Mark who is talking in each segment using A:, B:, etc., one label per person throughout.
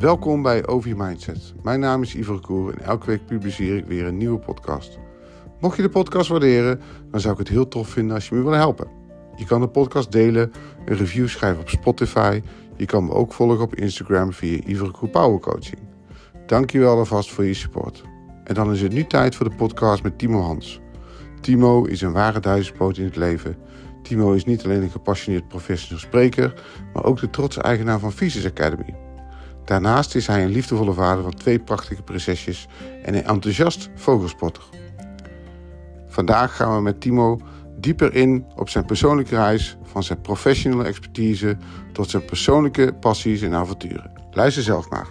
A: Welkom bij Over Je Mindset. Mijn naam is Ivo Koer en elke week publiceer ik weer een nieuwe podcast. Mocht je de podcast waarderen, dan zou ik het heel tof vinden als je me wil helpen. Je kan de podcast delen, een review schrijven op Spotify. Je kan me ook volgen op Instagram via Ivo Koer Power Coaching. Dankjewel alvast voor je support. En dan is het nu tijd voor de podcast met Timo Hans. Timo is een ware duizendpoot in het leven. Timo is niet alleen een gepassioneerd professioneel spreker, maar ook de trotse eigenaar van Visus Academy. Daarnaast is hij een liefdevolle vader van 2 prachtige prinsesjes en een enthousiast vogelspotter. Vandaag gaan we met Timo dieper in op zijn persoonlijke reis, van zijn professionele expertise tot zijn persoonlijke passies en avonturen. Luister zelf maar.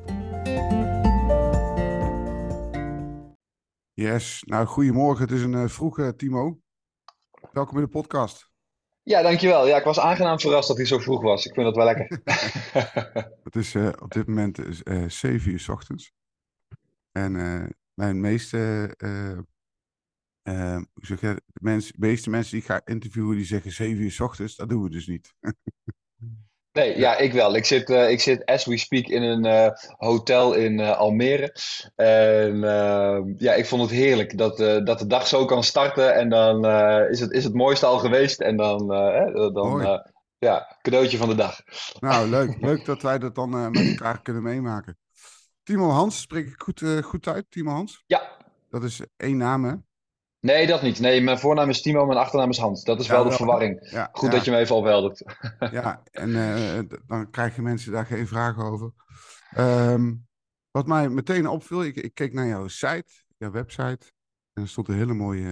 A: Yes, nou goedemorgen. Het is een vroege Timo. Welkom in de podcast.
B: Ja, dankjewel. Ja, ik was aangenaam verrast dat hij zo vroeg was. Ik vind dat wel lekker.
A: Het is op dit moment 7 uur 's ochtends. En mijn meeste, hoe zeg je, de meeste mensen die ik ga interviewen, die zeggen 7 uur 's ochtends. Dat doen we dus niet.
B: Nee, ja, ik wel. Ik zit as we speak in een hotel in Almere. En ja, ik vond het heerlijk dat de dag zo kan starten. En dan is het mooiste al geweest. En
A: Mooi.
B: Ja, cadeautje van de dag.
A: Nou, leuk. Leuk dat wij dat dan met elkaar kunnen meemaken. Timo Hans, spreek ik goed uit? Timo Hans?
B: Ja,
A: Dat is 1 naam, hè?
B: nee, dat niet. Nee, mijn voornaam is Timo, mijn achternaam is Hans. Dat is wel
A: Ja,
B: de
A: wel, hè?
B: verwarring.
A: Ja,
B: Goed dat
A: ja,
B: je me even opheldert.
A: ja. En dan krijgen mensen daar geen vragen over. Ehm, wat mij meteen opviel, ik keek naar jouw site, jouw website. En er stond een hele mooie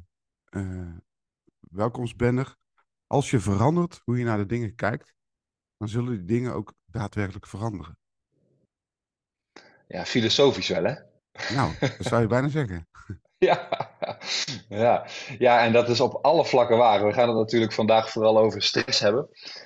A: welkomstbanner. Als je verandert hoe je naar de dingen kijkt, dan zullen die dingen ook daadwerkelijk veranderen.
B: Ja, filosofisch wel, hè?
A: Nou, dat zou je bijna zeggen.
B: Ja, ja. Ja, en dat is op alle vlakken waar. We gaan het natuurlijk vandaag vooral over stress hebben.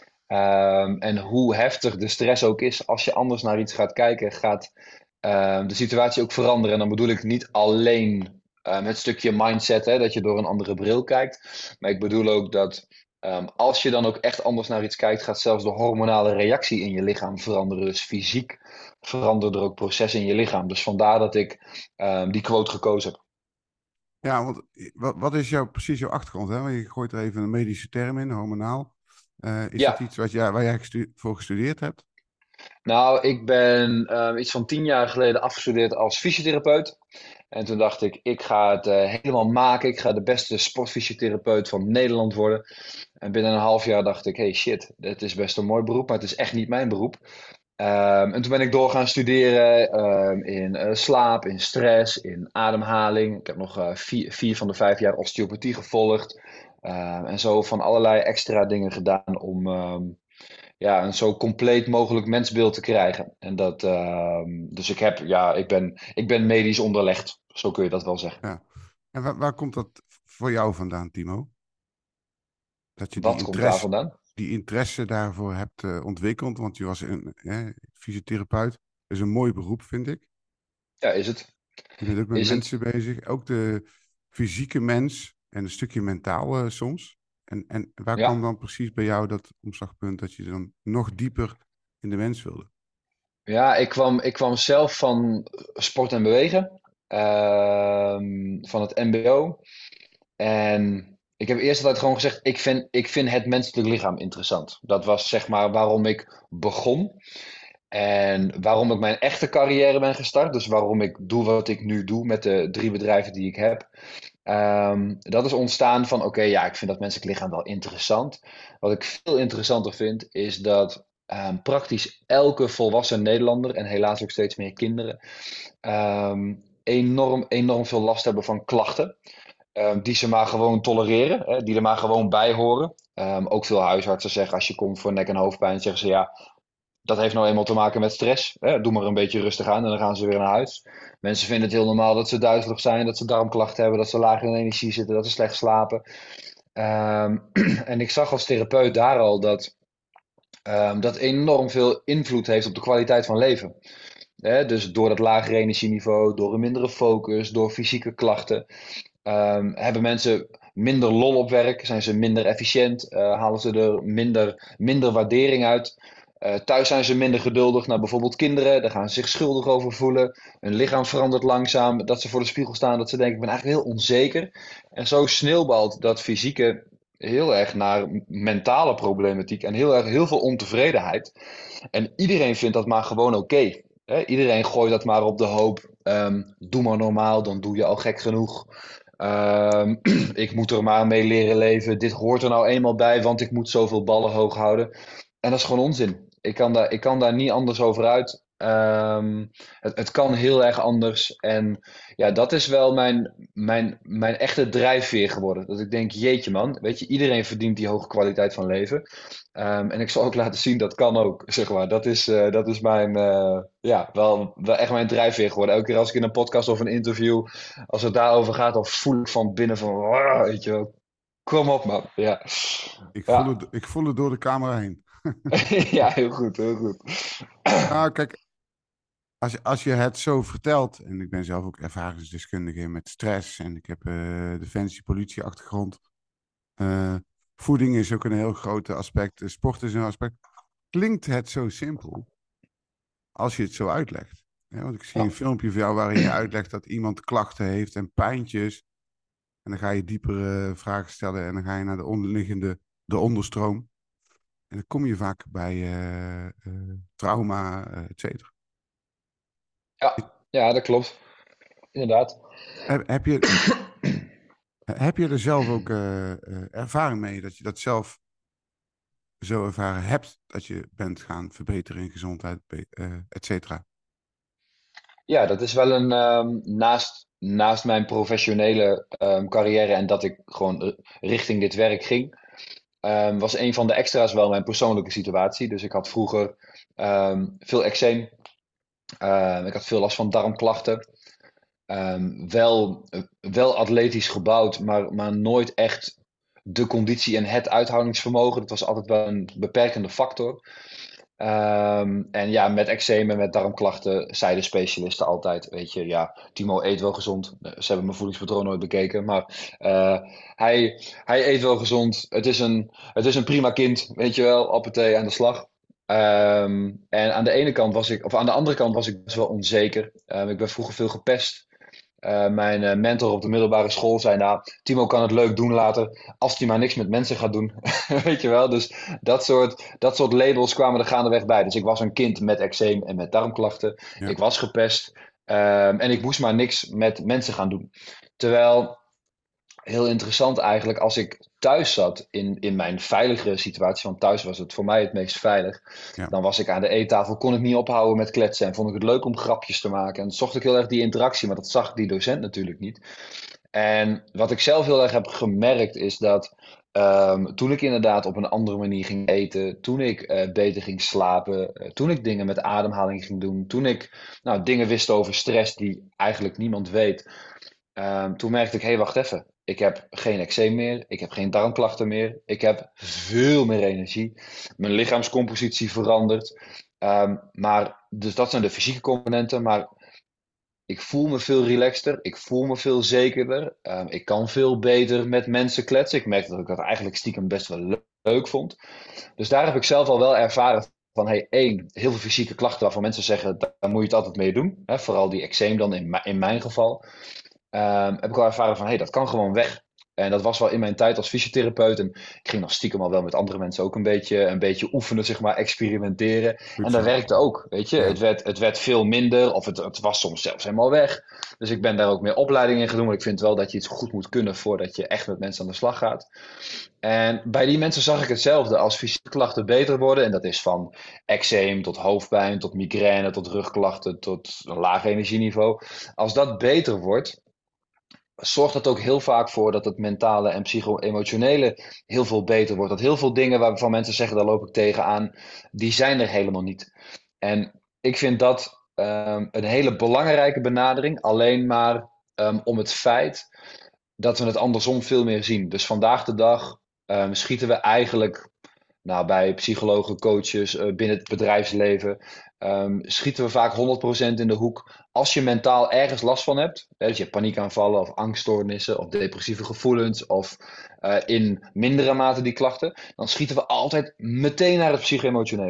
B: En hoe heftig de stress ook is, als je anders naar iets gaat kijken, gaat de situatie ook veranderen. En dan bedoel ik niet alleen het stukje mindset, hè, dat je door een andere bril kijkt. Maar ik bedoel ook dat als je dan ook echt anders naar iets kijkt, gaat zelfs de hormonale reactie in je lichaam veranderen. Dus fysiek veranderen er ook processen in je lichaam. Dus vandaar dat ik die quote gekozen heb.
A: Ja, want wat is precies jouw achtergrond? Hè? Want je gooit er even een medische term in, hormonaal. Is dat
B: Ja,
A: iets waar jij voor gestudeerd hebt?
B: nou, ik ben iets van 10 jaar geleden afgestudeerd als fysiotherapeut. En toen dacht ik ga het helemaal maken. Ik ga de beste sportfysiotherapeut van Nederland worden. En binnen een half jaar dacht ik, hey shit, dit is best een mooi beroep, maar het is echt niet mijn beroep. En toen ben ik door gaan studeren in slaap, in stress, in ademhaling. Ik heb nog 4 van de 5 jaar osteopathie gevolgd. En zo van allerlei extra dingen gedaan om ja, een zo compleet mogelijk mensbeeld te krijgen. En dus ik ben medisch onderlegd, zo kun je dat wel zeggen.
A: Ja. En waar komt dat voor jou vandaan, Timo? Dat je
B: Wat komt daar vandaan?
A: die interesse daarvoor hebt ontwikkeld, want je was een fysiotherapeut. Dat is een mooi beroep, vind ik.
B: Ja, is het?
A: Je bent ook met
B: Is
A: mensen
B: het?
A: bezig, ook de fysieke mens en een stukje mentaal soms. En waar kwam
B: Ja.
A: dan precies bij jou dat omslagpunt dat je dan nog dieper in de mens wilde?
B: Ja, ik kwam zelf van sport en bewegen, van het MBO. En ik heb eerst altijd gewoon gezegd, ik vind het menselijk lichaam interessant. Dat was zeg maar waarom ik begon. En waarom ik mijn echte carrière ben gestart. Dus waarom ik doe wat ik nu doe met de 3 bedrijven die ik heb. Dat is ontstaan van, oké, ja, ik vind dat menselijk lichaam wel interessant. Wat ik veel interessanter vind, is dat praktisch elke volwassen Nederlander, en helaas ook steeds meer kinderen, enorm, enorm veel last hebben van klachten. Die ze maar gewoon tolereren, hè, die er maar gewoon bij horen. Ook veel huisartsen zeggen, als je komt voor nek- en hoofdpijn, zeggen ze ja, dat heeft nou eenmaal te maken met stress. Hè? Doe maar een beetje rustig aan en dan gaan ze weer naar huis. Mensen vinden het heel normaal dat ze duizelig zijn, dat ze darmklachten hebben, dat ze laag in energie zitten, dat ze slecht slapen. Ehm, en ik zag als therapeut daar al dat dat enorm veel invloed heeft op de kwaliteit van leven. Dus door dat lagere energieniveau, door een mindere focus, door fysieke klachten, hebben mensen minder lol op werk, zijn ze minder efficiënt, halen ze er minder waardering uit. Thuis zijn ze minder geduldig naar bijvoorbeeld kinderen. Daar gaan ze zich schuldig over voelen. Hun lichaam verandert langzaam. Dat ze voor de spiegel staan. Dat ze denken, ik ben eigenlijk heel onzeker. En zo sneeuwbalt dat fysieke heel erg naar mentale problematiek. En heel veel ontevredenheid. En iedereen vindt dat maar gewoon oké. Iedereen gooit dat maar op de hoop. Doe maar normaal, dan doe je al gek genoeg. Ik moet er maar mee leren leven. Dit hoort er nou eenmaal bij, want ik moet zoveel ballen hoog houden. En dat is gewoon onzin. Ik kan daar niet anders over uit. Het kan heel erg anders. En ja, dat is wel mijn echte drijfveer geworden. Dat ik denk, jeetje man, weet je, iedereen verdient die hoge kwaliteit van leven. En ik zal ook laten zien, dat kan ook, zeg maar. Dat is mijn, ja, wel echt mijn drijfveer geworden. Elke keer als ik in een podcast of een interview, als het daarover gaat, dan voel ik van binnen van, weet je wel, kom op man. Ja, ja.
A: Ik voel het door de camera heen.
B: Ja, heel goed, heel goed.
A: Nou, kijk, als je het zo vertelt, en ik ben zelf ook ervaringsdeskundige met stress en ik heb defensie, politie-achtergrond. Voeding is ook een heel groot aspect, sport is een aspect. Klinkt het zo simpel als je het zo uitlegt? Ja, want ik zie
B: Ja.
A: een filmpje van jou waarin je uitlegt dat iemand klachten heeft en pijntjes. En dan ga je diepere vragen stellen en dan ga je naar de onderliggende, de onderstroom. En dan kom je vaak bij trauma, et cetera.
B: Ja, ja, dat klopt. Inderdaad.
A: Heb je, heb je er zelf ook ervaring mee dat je dat zelf zo ervaren hebt, dat je bent gaan verbeteren in gezondheid, et cetera?
B: Ja, dat is wel een naast mijn professionele carrière en dat ik gewoon richting dit werk ging, was een van de extra's wel mijn persoonlijke situatie. Dus ik had vroeger veel eczeem. Ik had veel last van darmklachten. Wel atletisch gebouwd, maar nooit echt de conditie en het uithoudingsvermogen. Dat was altijd wel een beperkende factor. En ja, met eczeem en met darmklachten zeiden specialisten altijd, weet je, ja, Timo eet wel gezond. Ze hebben mijn voedingspatroon nooit bekeken, maar hij eet wel gezond. Het is een prima kind, weet je wel, appetee aan de slag. En aan de ene kant was ik, of aan de andere kant was ik best wel onzeker. Ik ben vroeger veel gepest. Mijn mentor op de middelbare school zei, nou, Timo kan het leuk doen later, als hij maar niks met mensen gaat doen. Weet je wel, dus dat soort labels kwamen er gaandeweg bij. Dus ik was een kind met eczeem en met darmklachten.
A: Ja.
B: Ik was gepest. En ik moest maar niks met mensen gaan doen. Terwijl, heel interessant eigenlijk, als ik thuis zat in mijn veiligere situatie, want thuis was het voor mij het meest veilig,
A: Ja.
B: dan was ik aan de eettafel, kon ik niet ophouden met kletsen en vond ik het leuk om grapjes te maken. En zocht ik heel erg die interactie, maar dat zag die docent natuurlijk niet. En wat ik zelf heel erg heb gemerkt is dat toen ik inderdaad op een andere manier ging eten, toen ik beter ging slapen, toen ik dingen met ademhaling ging doen, toen ik nou, dingen wist over stress die eigenlijk niemand weet, toen merkte ik, hé, wacht even. Ik heb geen eczeem meer, ik heb geen darmklachten meer, ik heb veel meer energie. Mijn lichaamscompositie verandert. Dus dat zijn de fysieke componenten, maar ik voel me veel relaxter, ik voel me veel zekerder. Ik kan veel beter met mensen kletsen. Ik merkte dat ik dat eigenlijk stiekem best wel leuk vond. Dus daar heb ik zelf al wel ervaren van, hey, één, heel veel fysieke klachten waarvan mensen zeggen, daar moet je het altijd mee doen. Hè? Vooral die eczeem dan in mijn geval. Heb ik wel ervaren van, hey, dat kan gewoon weg. En dat was wel in mijn tijd als fysiotherapeut. En ik ging nog stiekem al wel met andere mensen ook een beetje oefenen, zeg maar, experimenteren.
A: Goed
B: En dat
A: zo.
B: werkte ook, weet je.
A: Ja.
B: Het werd veel minder, of het was soms zelfs helemaal weg. Dus ik ben daar ook meer opleiding in gedaan. Maar ik vind wel dat je iets goed moet kunnen voordat je echt met mensen aan de slag gaat. En bij die mensen zag ik hetzelfde. Als fysieke klachten beter worden, en dat is van eczeem tot hoofdpijn, tot migraine, tot rugklachten, tot een laag energieniveau. Als dat beter wordt, zorgt dat ook heel vaak voor dat het mentale en psycho-emotionele heel veel beter wordt. Dat heel veel dingen waarvan mensen zeggen, daar loop ik tegenaan, die zijn er helemaal niet. En ik vind dat een hele belangrijke benadering, alleen maar om het feit dat we het andersom veel meer zien. Dus vandaag de dag schieten we eigenlijk, nou, bij psychologen, coaches, binnen het bedrijfsleven, schieten we vaak 100% in de hoek. Als je mentaal ergens last van hebt, hè, dus je hebt paniekaanvallen of angststoornissen of depressieve gevoelens of in mindere mate die klachten, dan schieten we altijd meteen naar het psycho-emotionele.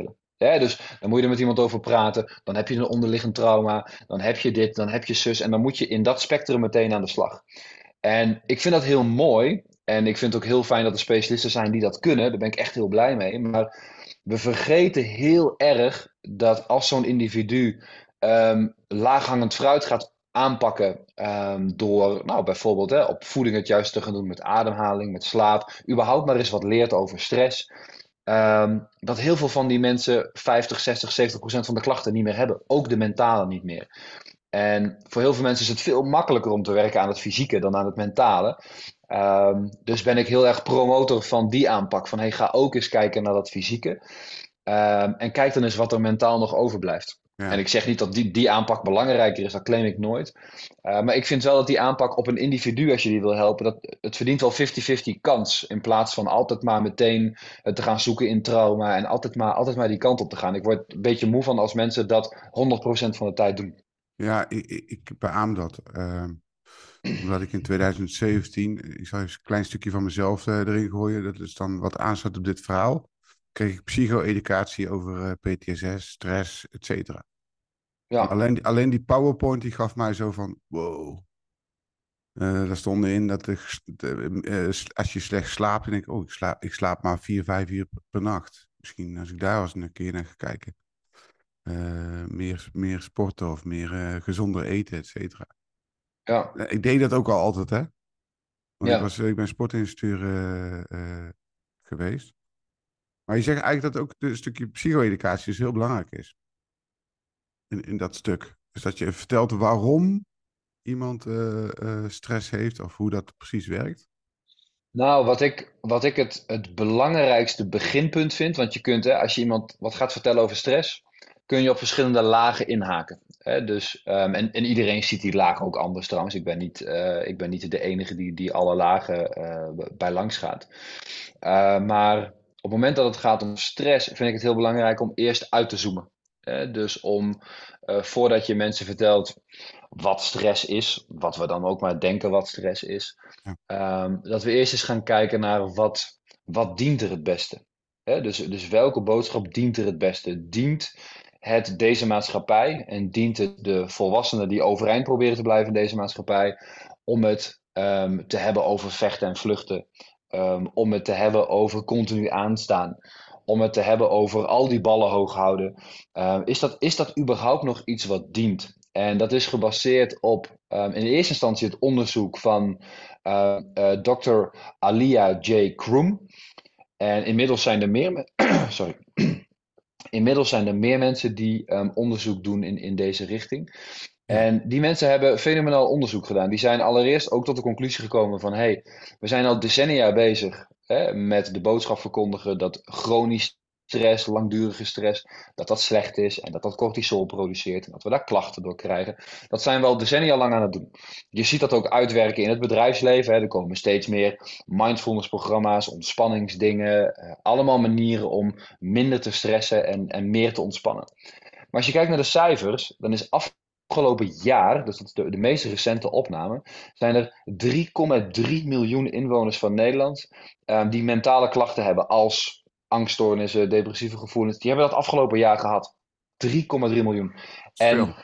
B: Dus dan moet je er met iemand over praten. Dan heb je een onderliggend trauma. Dan heb je dit, dan heb je zus. En dan moet je in dat spectrum meteen aan de slag. En ik vind dat heel mooi. En ik vind het ook heel fijn dat er specialisten zijn die dat kunnen. Daar ben ik echt heel blij mee. Maar we vergeten heel erg dat als zo'n individu laaghangend fruit gaat aanpakken door nou, bijvoorbeeld op voeding het juist te gaan doen met ademhaling, met slaap, überhaupt maar eens wat leert over stress. Dat heel veel van die mensen 50, 60, 70% van de klachten niet meer hebben. Ook de mentale niet meer. En voor heel veel mensen is het veel makkelijker om te werken aan het fysieke dan aan het mentale. Dus ben ik heel erg promotor van die aanpak. Van hey, ga ook eens kijken naar dat fysieke. En kijk dan eens wat er mentaal nog overblijft.
A: Ja.
B: En ik zeg niet dat die aanpak belangrijker is, dat claim ik nooit. Maar ik vind wel dat die aanpak op een individu, als je die wil helpen, dat het verdient wel 50-50 kans. In plaats van altijd maar meteen te gaan zoeken in trauma en altijd maar die kant op te gaan. Ik word een beetje moe van als mensen dat 100% van de tijd doen.
A: Ja, ik beaam dat. Omdat ik in 2017, ik zal even een klein stukje van mezelf erin gooien, dat is dan wat aansluit op dit verhaal, kreeg ik psycho-educatie over PTSS, stress, et cetera.
B: Ja,
A: Alleen die PowerPoint die gaf mij zo van, wow. Daar stond in dat als je slecht slaapt, denk ik, oh, ik slaap maar 4-5 uur per nacht. Misschien als ik daar eens een keer naar ga kijken. Meer sporten of meer gezonder eten, et cetera.
B: ja,
A: Ik deed dat ook al altijd, hè. Want
B: ja.
A: ik ben sportinstructeur geweest. Maar je zegt eigenlijk dat ook een stukje psycho-educatie dus heel belangrijk is. In dat stuk. Dus dat je vertelt waarom iemand stress heeft of hoe dat precies werkt.
B: Nou, wat ik het belangrijkste beginpunt vind, want je kunt, als je iemand wat gaat vertellen over stress, kun je op verschillende lagen inhaken. Dus, en iedereen ziet die lagen ook anders trouwens. Ik ben niet de enige die alle lagen bij langs gaat. Maar op het moment dat het gaat om stress, vind ik het heel belangrijk om eerst uit te zoomen. Dus voordat je mensen vertelt wat stress is, wat we dan ook maar denken wat stress is,
A: Ja.
B: dat we eerst eens gaan kijken naar wat dient er het beste. Dus welke boodschap dient er het beste? Dient het deze maatschappij en dient het de volwassenen die overeind proberen te blijven in deze maatschappij om het te hebben over vechten en vluchten, om het te hebben over continu aanstaan, om het te hebben over al die ballen hoog houden. Is dat überhaupt nog iets wat dient? En dat is gebaseerd op in eerste instantie het onderzoek van Dr. Alia J. Kroom. En inmiddels zijn er meer, sorry. Inmiddels zijn er meer mensen die onderzoek doen in deze richting.
A: Ja.
B: En die mensen hebben fenomenaal onderzoek gedaan. Die zijn allereerst ook tot de conclusie gekomen van hey, we zijn al decennia bezig met de boodschap verkondigen dat chronisch stress, langdurige stress, dat slecht is en dat cortisol produceert en dat we daar klachten door krijgen. Dat zijn we al decennia lang aan het doen. Je ziet dat ook uitwerken in het bedrijfsleven. Er komen steeds meer mindfulness programma's, ontspanningsdingen, allemaal manieren om minder te stressen en meer te ontspannen. Maar als je kijkt naar de cijfers, dan is afgelopen jaar, dus dat is de meest recente opname, zijn er 3,3 miljoen inwoners van Nederland die mentale klachten hebben als angststoornissen, depressieve gevoelens. Die hebben dat afgelopen jaar gehad. 3,3 miljoen. En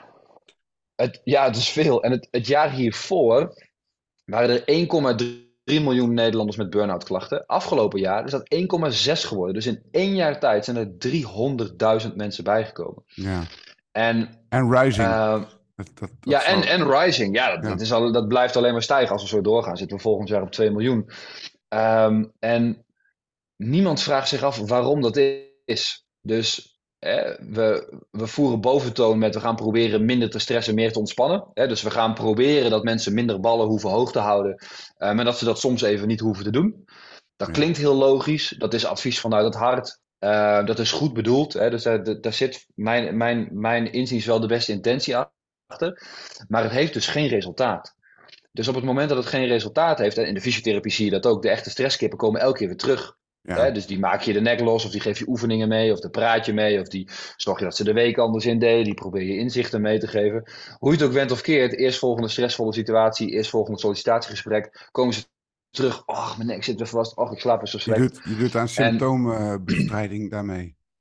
B: het is veel. En het jaar hiervoor waren er 1,3 miljoen Nederlanders met burn-out klachten. Afgelopen jaar is dat 1,6 geworden. Dus in 1 jaar tijd zijn er 300.000 mensen bijgekomen.
A: Ja.
B: En
A: rising.
B: En rising. Ja, dat blijft alleen maar stijgen. Als we zo doorgaan, zitten we volgend jaar op 2 miljoen. En niemand vraagt zich af waarom dat is. Dus we voeren boventoon met we gaan proberen minder te stressen, meer te ontspannen. Dus we gaan proberen dat mensen minder ballen hoeven hoog te houden. Maar dat ze dat soms even niet hoeven te doen. Dat klinkt heel logisch. Dat is advies vanuit het hart. Dat is goed bedoeld. Dus daar zit mijn inziens wel de beste intentie achter. Maar het heeft dus geen resultaat. Dus op het moment dat het geen resultaat heeft, en in de fysiotherapie zie je dat ook, de echte stresskippen komen elke keer weer terug.
A: Ja.
B: Dus die maak je de nek los, of die geef je oefeningen mee, of daar praat je mee, of die zorg je dat ze de week anders in deden, die probeer je inzichten mee te geven. Hoe je het ook went of keert, eerstvolgende stressvolle situatie, eerstvolgende sollicitatiegesprek, komen ze terug. Mijn nek zit weer vast, ik slaap weer zo slecht.
A: Je doet aan symptoombestrijding daarmee.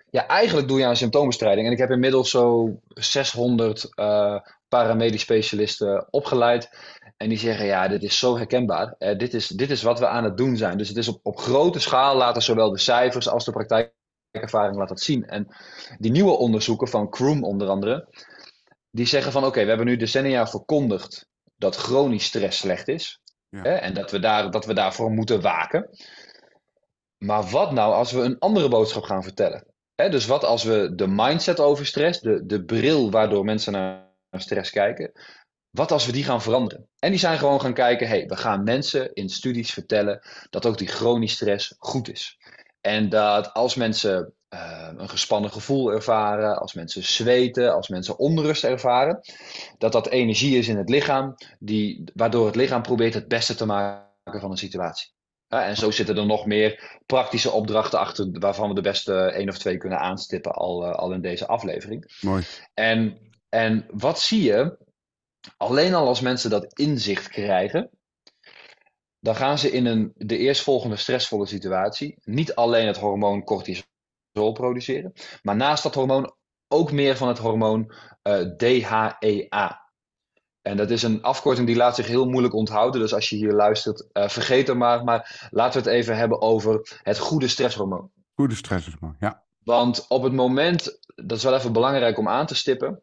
B: Ja, eigenlijk doe je aan symptoombestrijding. En ik heb inmiddels zo 600 paramedisch specialisten opgeleid. En die zeggen, ja, dit is zo herkenbaar. Dit is wat we aan het doen zijn. Dus het is op grote schaal, laten zowel de cijfers als de praktijkervaring laten dat zien. En die nieuwe onderzoeken van Kroom onder andere, die zeggen van oké, we hebben nu decennia verkondigd dat chronisch stress slecht is.
A: Ja.
B: Hè, en dat we daarvoor moeten waken. Maar wat nou als we een andere boodschap gaan vertellen? Dus wat als we de mindset over stress, de bril waardoor mensen naar stress kijken, wat als we die gaan veranderen? En die zijn gewoon gaan kijken, hey, we gaan mensen in studies vertellen dat ook die chronisch stress goed is. En dat als mensen een gespannen gevoel ervaren, als mensen zweten, als mensen onrust ervaren, dat dat energie is in het lichaam, waardoor het lichaam probeert het beste te maken van een situatie. En zo zitten er nog meer praktische opdrachten achter, waarvan we de beste 1 of 2 kunnen aanstippen al in deze aflevering.
A: Mooi.
B: En wat zie je? Alleen al als mensen dat inzicht krijgen, dan gaan ze in de eerstvolgende stressvolle situatie niet alleen het hormoon cortisol produceren, maar naast dat hormoon ook meer van het hormoon DHEA. En dat is een afkorting die laat zich heel moeilijk onthouden. Dus als je hier luistert, vergeet hem maar laten we het even hebben over het goede stresshormoon.
A: Goede stresshormoon, ja.
B: Want op het moment, dat is wel even belangrijk om aan te stippen.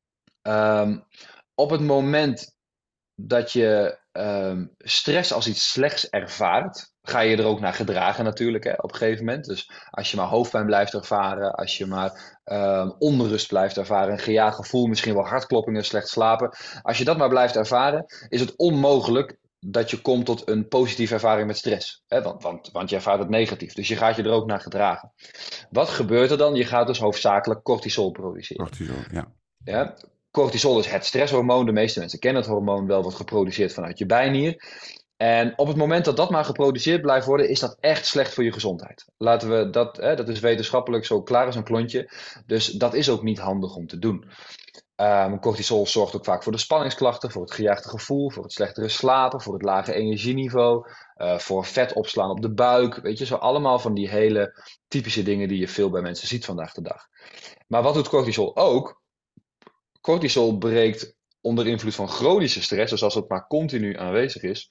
B: Op het moment dat je stress als iets slechts ervaart, ga je er ook naar gedragen natuurlijk, hè, op een gegeven moment. Dus als je maar hoofdpijn blijft ervaren, als je maar onrust blijft ervaren, een gejaagd gevoel, misschien wel hartkloppingen, slecht slapen. Als je dat maar blijft ervaren, is het onmogelijk dat je komt tot een positieve ervaring met stress. Hè? Want je ervaart het negatief, dus je gaat je er ook naar gedragen. Wat gebeurt er dan? Je gaat dus hoofdzakelijk cortisol produceren.
A: Cortisol, ja.
B: Ja? Cortisol is het stresshormoon. De meeste mensen kennen het hormoon wel, wordt geproduceerd vanuit je bijnier. En op het moment dat dat maar geproduceerd blijft worden, is dat echt slecht voor je gezondheid. Laten we dat is wetenschappelijk zo klaar als een klontje. Dus dat is ook niet handig om te doen. Cortisol zorgt ook vaak voor de spanningsklachten, voor het gejaagde gevoel, voor het slechtere slapen, voor het lage energieniveau, voor vet opslaan op de buik. Weet je, zo allemaal van die hele typische dingen die je veel bij mensen ziet vandaag de dag. Maar wat doet cortisol ook? Cortisol breekt onder invloed van chronische stress, dus als het maar continu aanwezig is,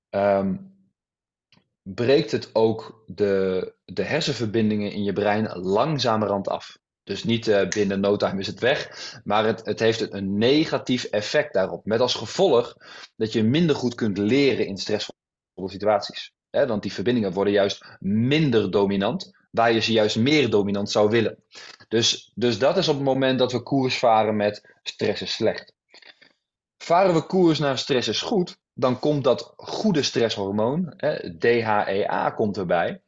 B: breekt het ook de hersenverbindingen in je brein langzamerhand af. Dus niet binnen no time is het weg, maar het heeft een negatief effect daarop. Met als gevolg dat je minder goed kunt leren in stressvolle situaties. Want die verbindingen worden juist minder dominant, waar je ze juist meer dominant zou willen. Dus dat is op het moment dat we koers varen met stress is slecht. Varen we koers naar stress is goed, dan komt dat goede stresshormoon, DHEA, komt erbij.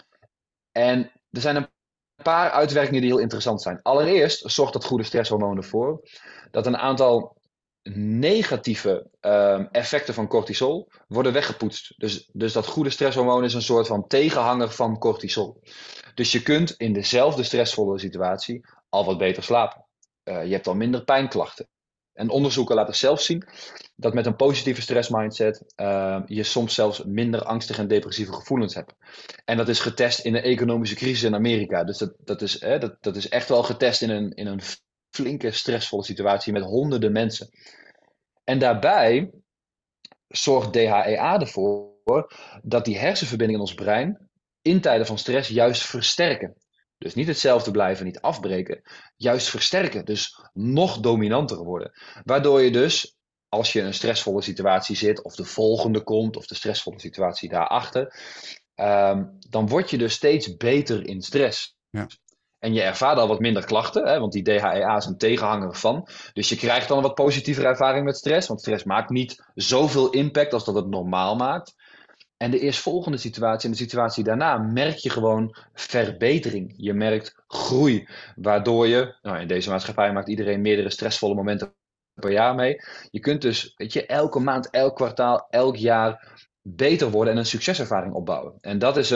B: En er zijn een paar uitwerkingen die heel interessant zijn. Allereerst zorgt dat goede stresshormoon ervoor dat een aantal negatieve effecten van cortisol worden weggepoetst. Dus dat goede stresshormoon is een soort van tegenhanger van cortisol. Dus je kunt in dezelfde stressvolle situatie al wat beter slapen. Je hebt al minder pijnklachten. En onderzoeken laten zelfs zien dat met een positieve stressmindset je soms zelfs minder angstige en depressieve gevoelens hebt. En dat is getest in de economische crisis in Amerika. Dus dat is echt wel getest in een flinke stressvolle situatie met honderden mensen. En daarbij zorgt DHEA ervoor dat die hersenverbindingen in ons brein in tijden van stress juist versterken. Dus niet hetzelfde blijven, niet afbreken, juist versterken. Dus nog dominanter worden. Waardoor je dus, als je in een stressvolle situatie zit, of de volgende komt, of de stressvolle situatie daarachter, dan word je dus steeds beter in stress.
A: Ja.
B: En je ervaart al wat minder klachten, hè, want die DHEA is een tegenhanger van. Dus je krijgt dan een wat positievere ervaring met stress, want stress maakt niet zoveel impact als dat het normaal maakt. En de eerstvolgende situatie en de situatie daarna merk je gewoon verbetering. Je merkt groei, waardoor je, in deze maatschappij maakt iedereen meerdere stressvolle momenten per jaar mee. Je kunt dus, elke maand, elk kwartaal, elk jaar beter worden en een succeservaring opbouwen. En dat is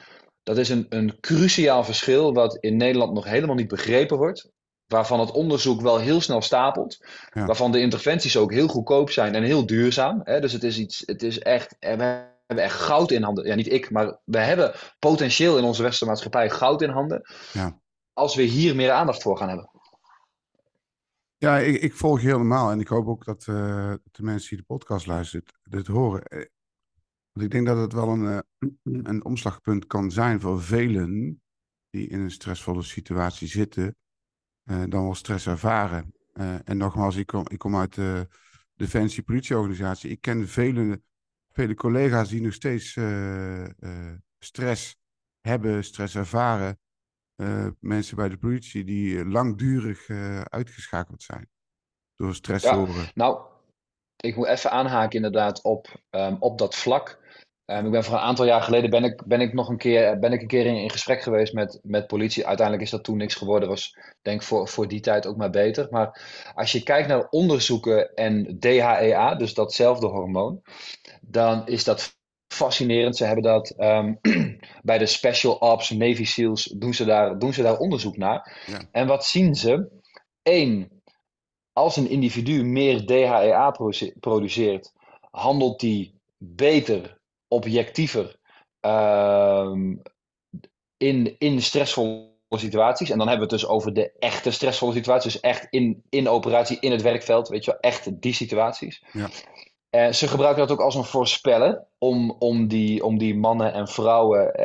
B: een cruciaal verschil wat in Nederland nog helemaal niet begrepen wordt. Waarvan het onderzoek wel heel snel stapelt. Ja. Waarvan de interventies ook heel goedkoop zijn en heel duurzaam. Dus het is echt, we hebben echt goud in handen. Ja, niet ik, maar we hebben potentieel in onze westerse maatschappij goud in handen.
A: Ja.
B: als we hier meer aandacht voor gaan hebben.
A: Ja, ik volg je helemaal en ik hoop ook dat de mensen die de podcast luisteren dit horen. Want ik denk dat het wel een omslagpunt kan zijn voor velen die in een stressvolle situatie zitten, dan wel stress ervaren. En nogmaals, ik kom uit de Defensie Politieorganisatie. Ik ken vele collega's die nog steeds stress hebben, stress ervaren. Mensen bij de politie die langdurig uitgeschakeld zijn door
B: Ja,
A: stressoren.
B: nou, ik moet even aanhaken inderdaad op dat vlak. Ik ben voor een aantal jaar geleden ben ik een keer in gesprek geweest met politie. Uiteindelijk is dat toen niks geworden. Was denk ik voor die tijd ook maar beter. Maar als je kijkt naar onderzoeken en DHEA, dus datzelfde hormoon, dan is dat fascinerend. Ze hebben dat bij de Special Ops Navy SEALs doen ze daar onderzoek naar.
A: Ja,
B: En wat zien ze? Eén, als een individu meer DHEA produceert, handelt die beter, objectiever ehm, in stressvolle situaties. En dan hebben we het dus over de echte stressvolle situaties. Dus echt in operatie, in het werkveld. Weet je wel, echt die situaties.
A: ja,
B: Ze gebruiken dat ook als een voorspeller om die mannen en vrouwen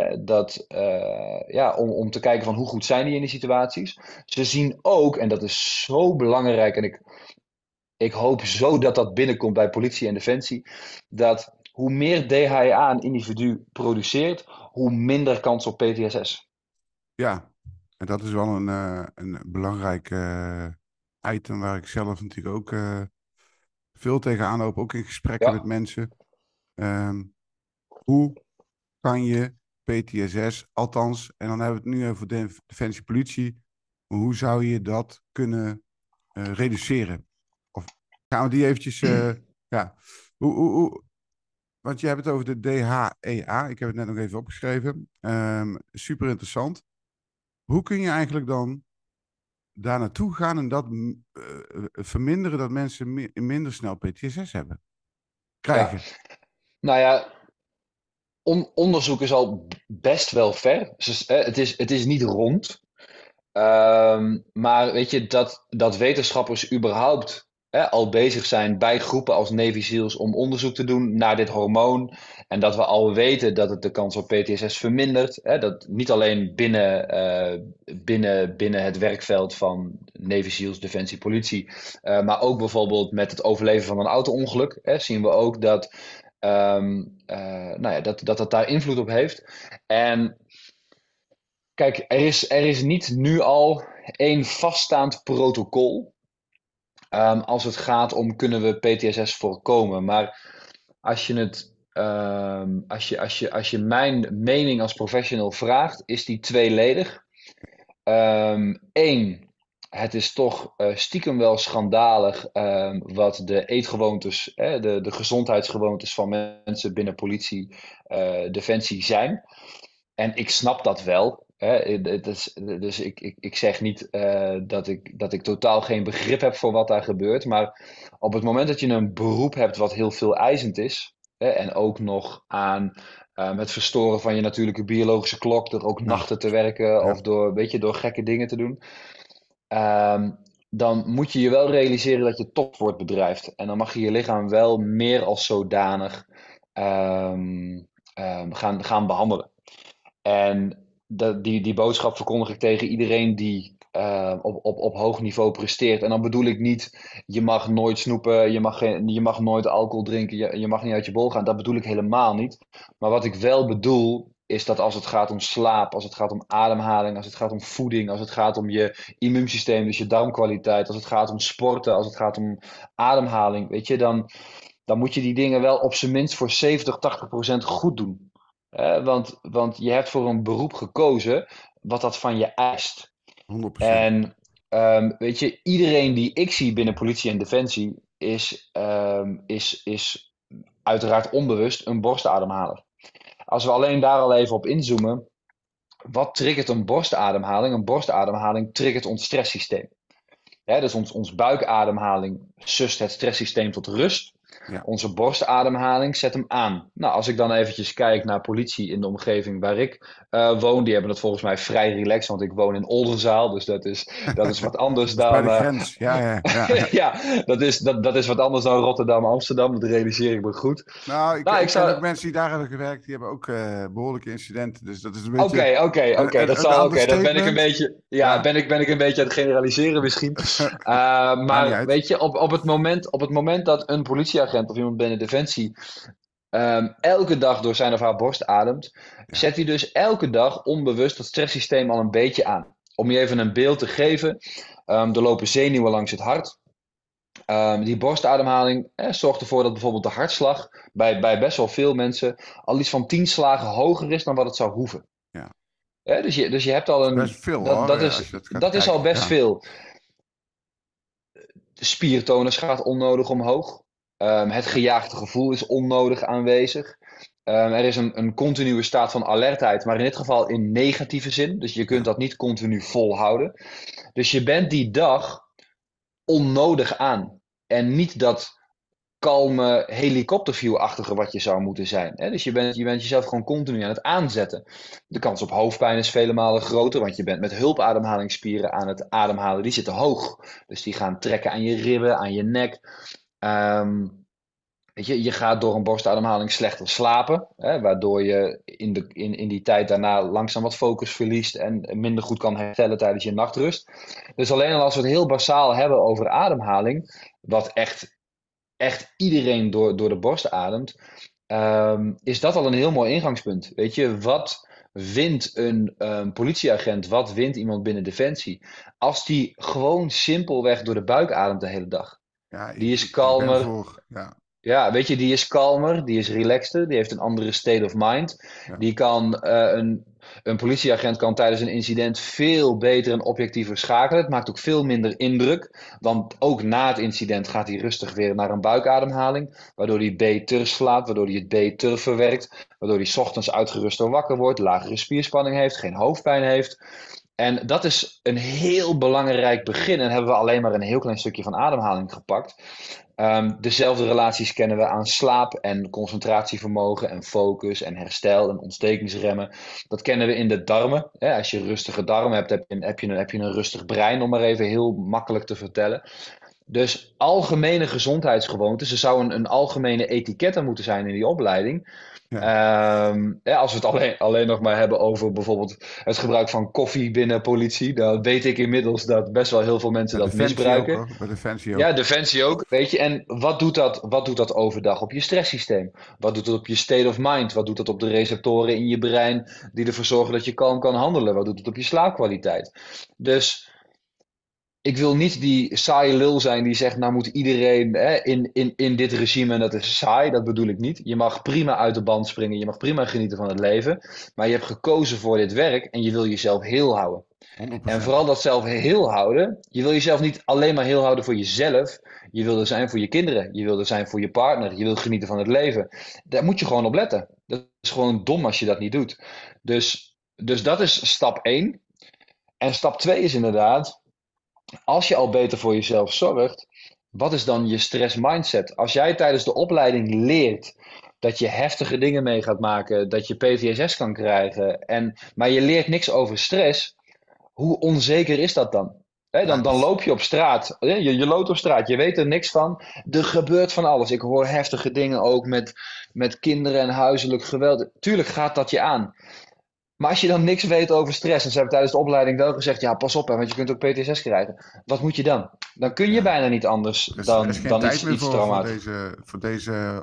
B: om te kijken van hoe goed zijn die in die situaties. Ze zien ook, en dat is zo belangrijk, en ik hoop zo dat dat binnenkomt bij politie en defensie, dat hoe meer DHEA een individu produceert, hoe minder kans op PTSS.
A: ja. En dat is wel een belangrijk item waar ik zelf natuurlijk ook veel tegenaan loop, ook in gesprekken met
B: Ja,
A: mensen. Ehm, hoe kan je PTSS, althans, en dan hebben we het nu over Defensie Politie, maar hoe zou je dat kunnen reduceren? Of gaan we die eventjes, ja, want je hebt het over de DHEA, ik heb het net nog even opgeschreven, super interessant. Hoe kun je eigenlijk dan daar naartoe gaan en dat verminderen dat mensen minder snel PTSS
B: ja.
A: krijgen?
B: Nou ja, onderzoek is al best wel ver. Het is niet rond. Maar weet je, dat wetenschappers überhaupt al bezig zijn bij groepen als Navy SEALs om onderzoek te doen naar dit hormoon. En dat we al weten dat het de kans op PTSS vermindert. Dat niet alleen binnen het werkveld van Navy SEALs, Defensie, Politie. Maar ook bijvoorbeeld met het overleven van een auto-ongeluk. Zien we ook dat het daar invloed op heeft. En kijk, er is niet nu al één vaststaand protocol. Als het gaat om kunnen we PTSS voorkomen. Maar als je het. Als je mijn mening als professional vraagt, is die tweeledig. Eén, het is toch stiekem wel schandalig wat de eetgewoontes, de gezondheidsgewoontes van mensen binnen politie, defensie zijn. En ik snap dat wel. Hè. Dus ik zeg niet dat ik totaal geen begrip heb voor wat daar gebeurt. Maar op het moment dat je een beroep hebt wat heel veel eisend is. Hè, en ook nog aan het verstoren van je natuurlijke biologische klok. Door ook
A: Ja,
B: nachten te werken
A: ja,
B: of door gekke dingen te doen. ehm, Dan moet je je wel realiseren dat je topsport bedrijft. En dan mag je je lichaam wel meer als zodanig ehm, gaan behandelen. En die boodschap verkondig ik tegen iedereen die op hoog niveau presteert. En dan bedoel ik niet, je mag nooit snoepen, je mag nooit alcohol drinken, je mag niet uit je bol gaan. Dat bedoel ik helemaal niet. Maar wat ik wel bedoel, is dat als het gaat om slaap, als het gaat om ademhaling, als het gaat om voeding, als het gaat om je immuunsysteem, dus je darmkwaliteit, als het gaat om sporten, als het gaat om ademhaling, weet je, dan moet je die dingen wel op zijn minst voor 70-80% goed doen. Want je hebt voor een beroep gekozen wat dat van je eist.
A: 100%.
B: En weet je, iedereen die ik zie binnen politie en defensie is uiteraard onbewust een borstademhaler. Als we alleen daar al even op inzoomen, wat triggert een borstademhaling? Een borstademhaling triggert ons stresssysteem. Dus ons buikademhaling sust het stresssysteem tot rust.
A: Ja.
B: Onze borstademhaling zet hem aan. Nou, als ik dan eventjes kijk naar politie in de omgeving waar ik woon, die hebben het volgens mij vrij relaxed, want ik woon in Oldenzaal, dus dat is wat anders
A: Dat is bij
B: dan...
A: de grens. Ja.
B: ja, dat is wat anders dan Rotterdam, Amsterdam, dat realiseer ik me goed.
A: Nou,
B: Nou,
A: ik
B: ik
A: ken ook
B: zou...
A: mensen die daar hebben gewerkt. Die hebben ook behoorlijke incidenten. Dus dat is een beetje
B: Oké,
A: een
B: dat ben ik een
A: understatement.
B: beetje, ja,
A: Ja,
B: ben ik een beetje aan het generaliseren misschien.
A: maakt niet
B: Maar
A: uit.
B: weet je, op het moment dat een politieagent of iemand binnen Defensie elke dag door zijn of haar borst ademt,
A: Ja,
B: zet hij dus elke dag onbewust dat stresssysteem al een beetje aan. Om je even een beeld te geven, er lopen zenuwen langs het hart. Die borstademhaling zorgt ervoor dat bijvoorbeeld de hartslag bij best wel veel mensen al iets van 10 slagen hoger is dan wat het zou hoeven.
A: ja.
B: Dus je hebt al
A: Dat is best
B: een.
A: veel hoor, als je dat gaat
B: Dat is al
A: kijken.
B: best
A: Ja,
B: veel. De spiertonus gaat onnodig omhoog. Het gejaagde gevoel is onnodig aanwezig. Er is een continue staat van alertheid, maar in dit geval in negatieve zin. Dus je kunt
A: ja.
B: dat niet continu volhouden. Dus je bent die dag onnodig aan. En niet dat kalme helikopterview-achtige wat je zou moeten zijn. Hè? Dus je bent jezelf gewoon continu aan het aanzetten. De kans op hoofdpijn is vele malen groter, want je bent met hulpademhalingsspieren aan het ademhalen. Die zitten hoog. Dus die gaan trekken aan je ribben, aan je nek. Ehm, Weet je gaat door een borstademhaling slechter slapen, hè, waardoor je in die tijd daarna langzaam wat focus verliest en minder goed kan herstellen tijdens je nachtrust. Dus alleen al als we het heel basaal hebben over ademhaling, wat echt iedereen door de borst ademt, is dat al een heel mooi ingangspunt. Weet je, wat wint een politieagent, wat wint iemand binnen Defensie, als die gewoon simpelweg door de buik ademt de hele dag?
A: Ja,
B: Die is
A: ik ben
B: kalmer.
A: voor. Ja,
B: Ja, weet je, die is kalmer, die is relaxter, die heeft een andere state of mind.
A: ja.
B: Die kan, een politieagent kan tijdens een incident veel beter en objectiever schakelen. Het maakt ook veel minder indruk, want ook na het incident gaat hij rustig weer naar een buikademhaling, waardoor hij beter slaapt, waardoor hij het beter verwerkt, waardoor hij 's ochtends uitgeruster wakker wordt, lagere spierspanning heeft, geen hoofdpijn heeft. En dat is een heel belangrijk begin. En hebben we alleen maar een heel klein stukje van ademhaling gepakt. Dezelfde relaties kennen we aan slaap en concentratievermogen en focus en herstel en ontstekingsremmen. Dat kennen we in de darmen. Als je rustige darmen hebt, heb je een rustig brein, om maar even heel makkelijk te vertellen. Dus algemene gezondheidsgewoontes, er zou een algemene etiket moeten zijn in die opleiding.
A: Ja.
B: Als we het alleen nog maar hebben over bijvoorbeeld het gebruik van koffie binnen politie, dan weet ik inmiddels dat best wel heel veel mensen
A: Bij
B: dat
A: Defensie ook
B: misbruiken.
A: hoor. Bij Defensie
B: Ja,
A: ook.
B: Defensie ook, weet je. En wat doet dat overdag op je stresssysteem? Wat doet het op je state of mind? Wat doet dat op de receptoren in je brein die ervoor zorgen dat je kalm kan handelen? Wat doet het op je slaapkwaliteit? Dus ik wil niet die saaie lul zijn die zegt, nou moet iedereen in dit regime, en dat is saai, dat bedoel ik niet. Je mag prima uit de band springen, je mag prima genieten van het leven, maar je hebt gekozen voor dit werk en je wil jezelf heel houden. En
A: 100%.
B: vooral dat zelf heel houden, je wil jezelf niet alleen maar heel houden voor jezelf, je wil er zijn voor je kinderen, je wil er zijn voor je partner, je wil genieten van het leven. Daar moet je gewoon op letten. Dat is gewoon dom als je dat niet doet. Dus dat is stap 1. En stap 2 is inderdaad, als je al beter voor jezelf zorgt, wat is dan je stress mindset? Als jij tijdens de opleiding leert dat je heftige dingen mee gaat maken, dat je PTSS kan krijgen, maar je leert niks over stress, hoe onzeker is dat dan?
A: Ja,
B: Dan loop je op straat, je loopt op straat, je weet er niks van. Er gebeurt van alles. Ik hoor heftige dingen ook met kinderen en huiselijk geweld. Tuurlijk gaat dat je aan. Maar als je dan niks weet over stress, en ze hebben tijdens de opleiding wel gezegd, ja pas op hè, want je kunt ook PTSS krijgen. Wat moet je dan? Dan kun je
A: ja.
B: bijna niet anders
A: Er is geen
B: dan
A: tijd meer
B: iets traumatisch.
A: voor deze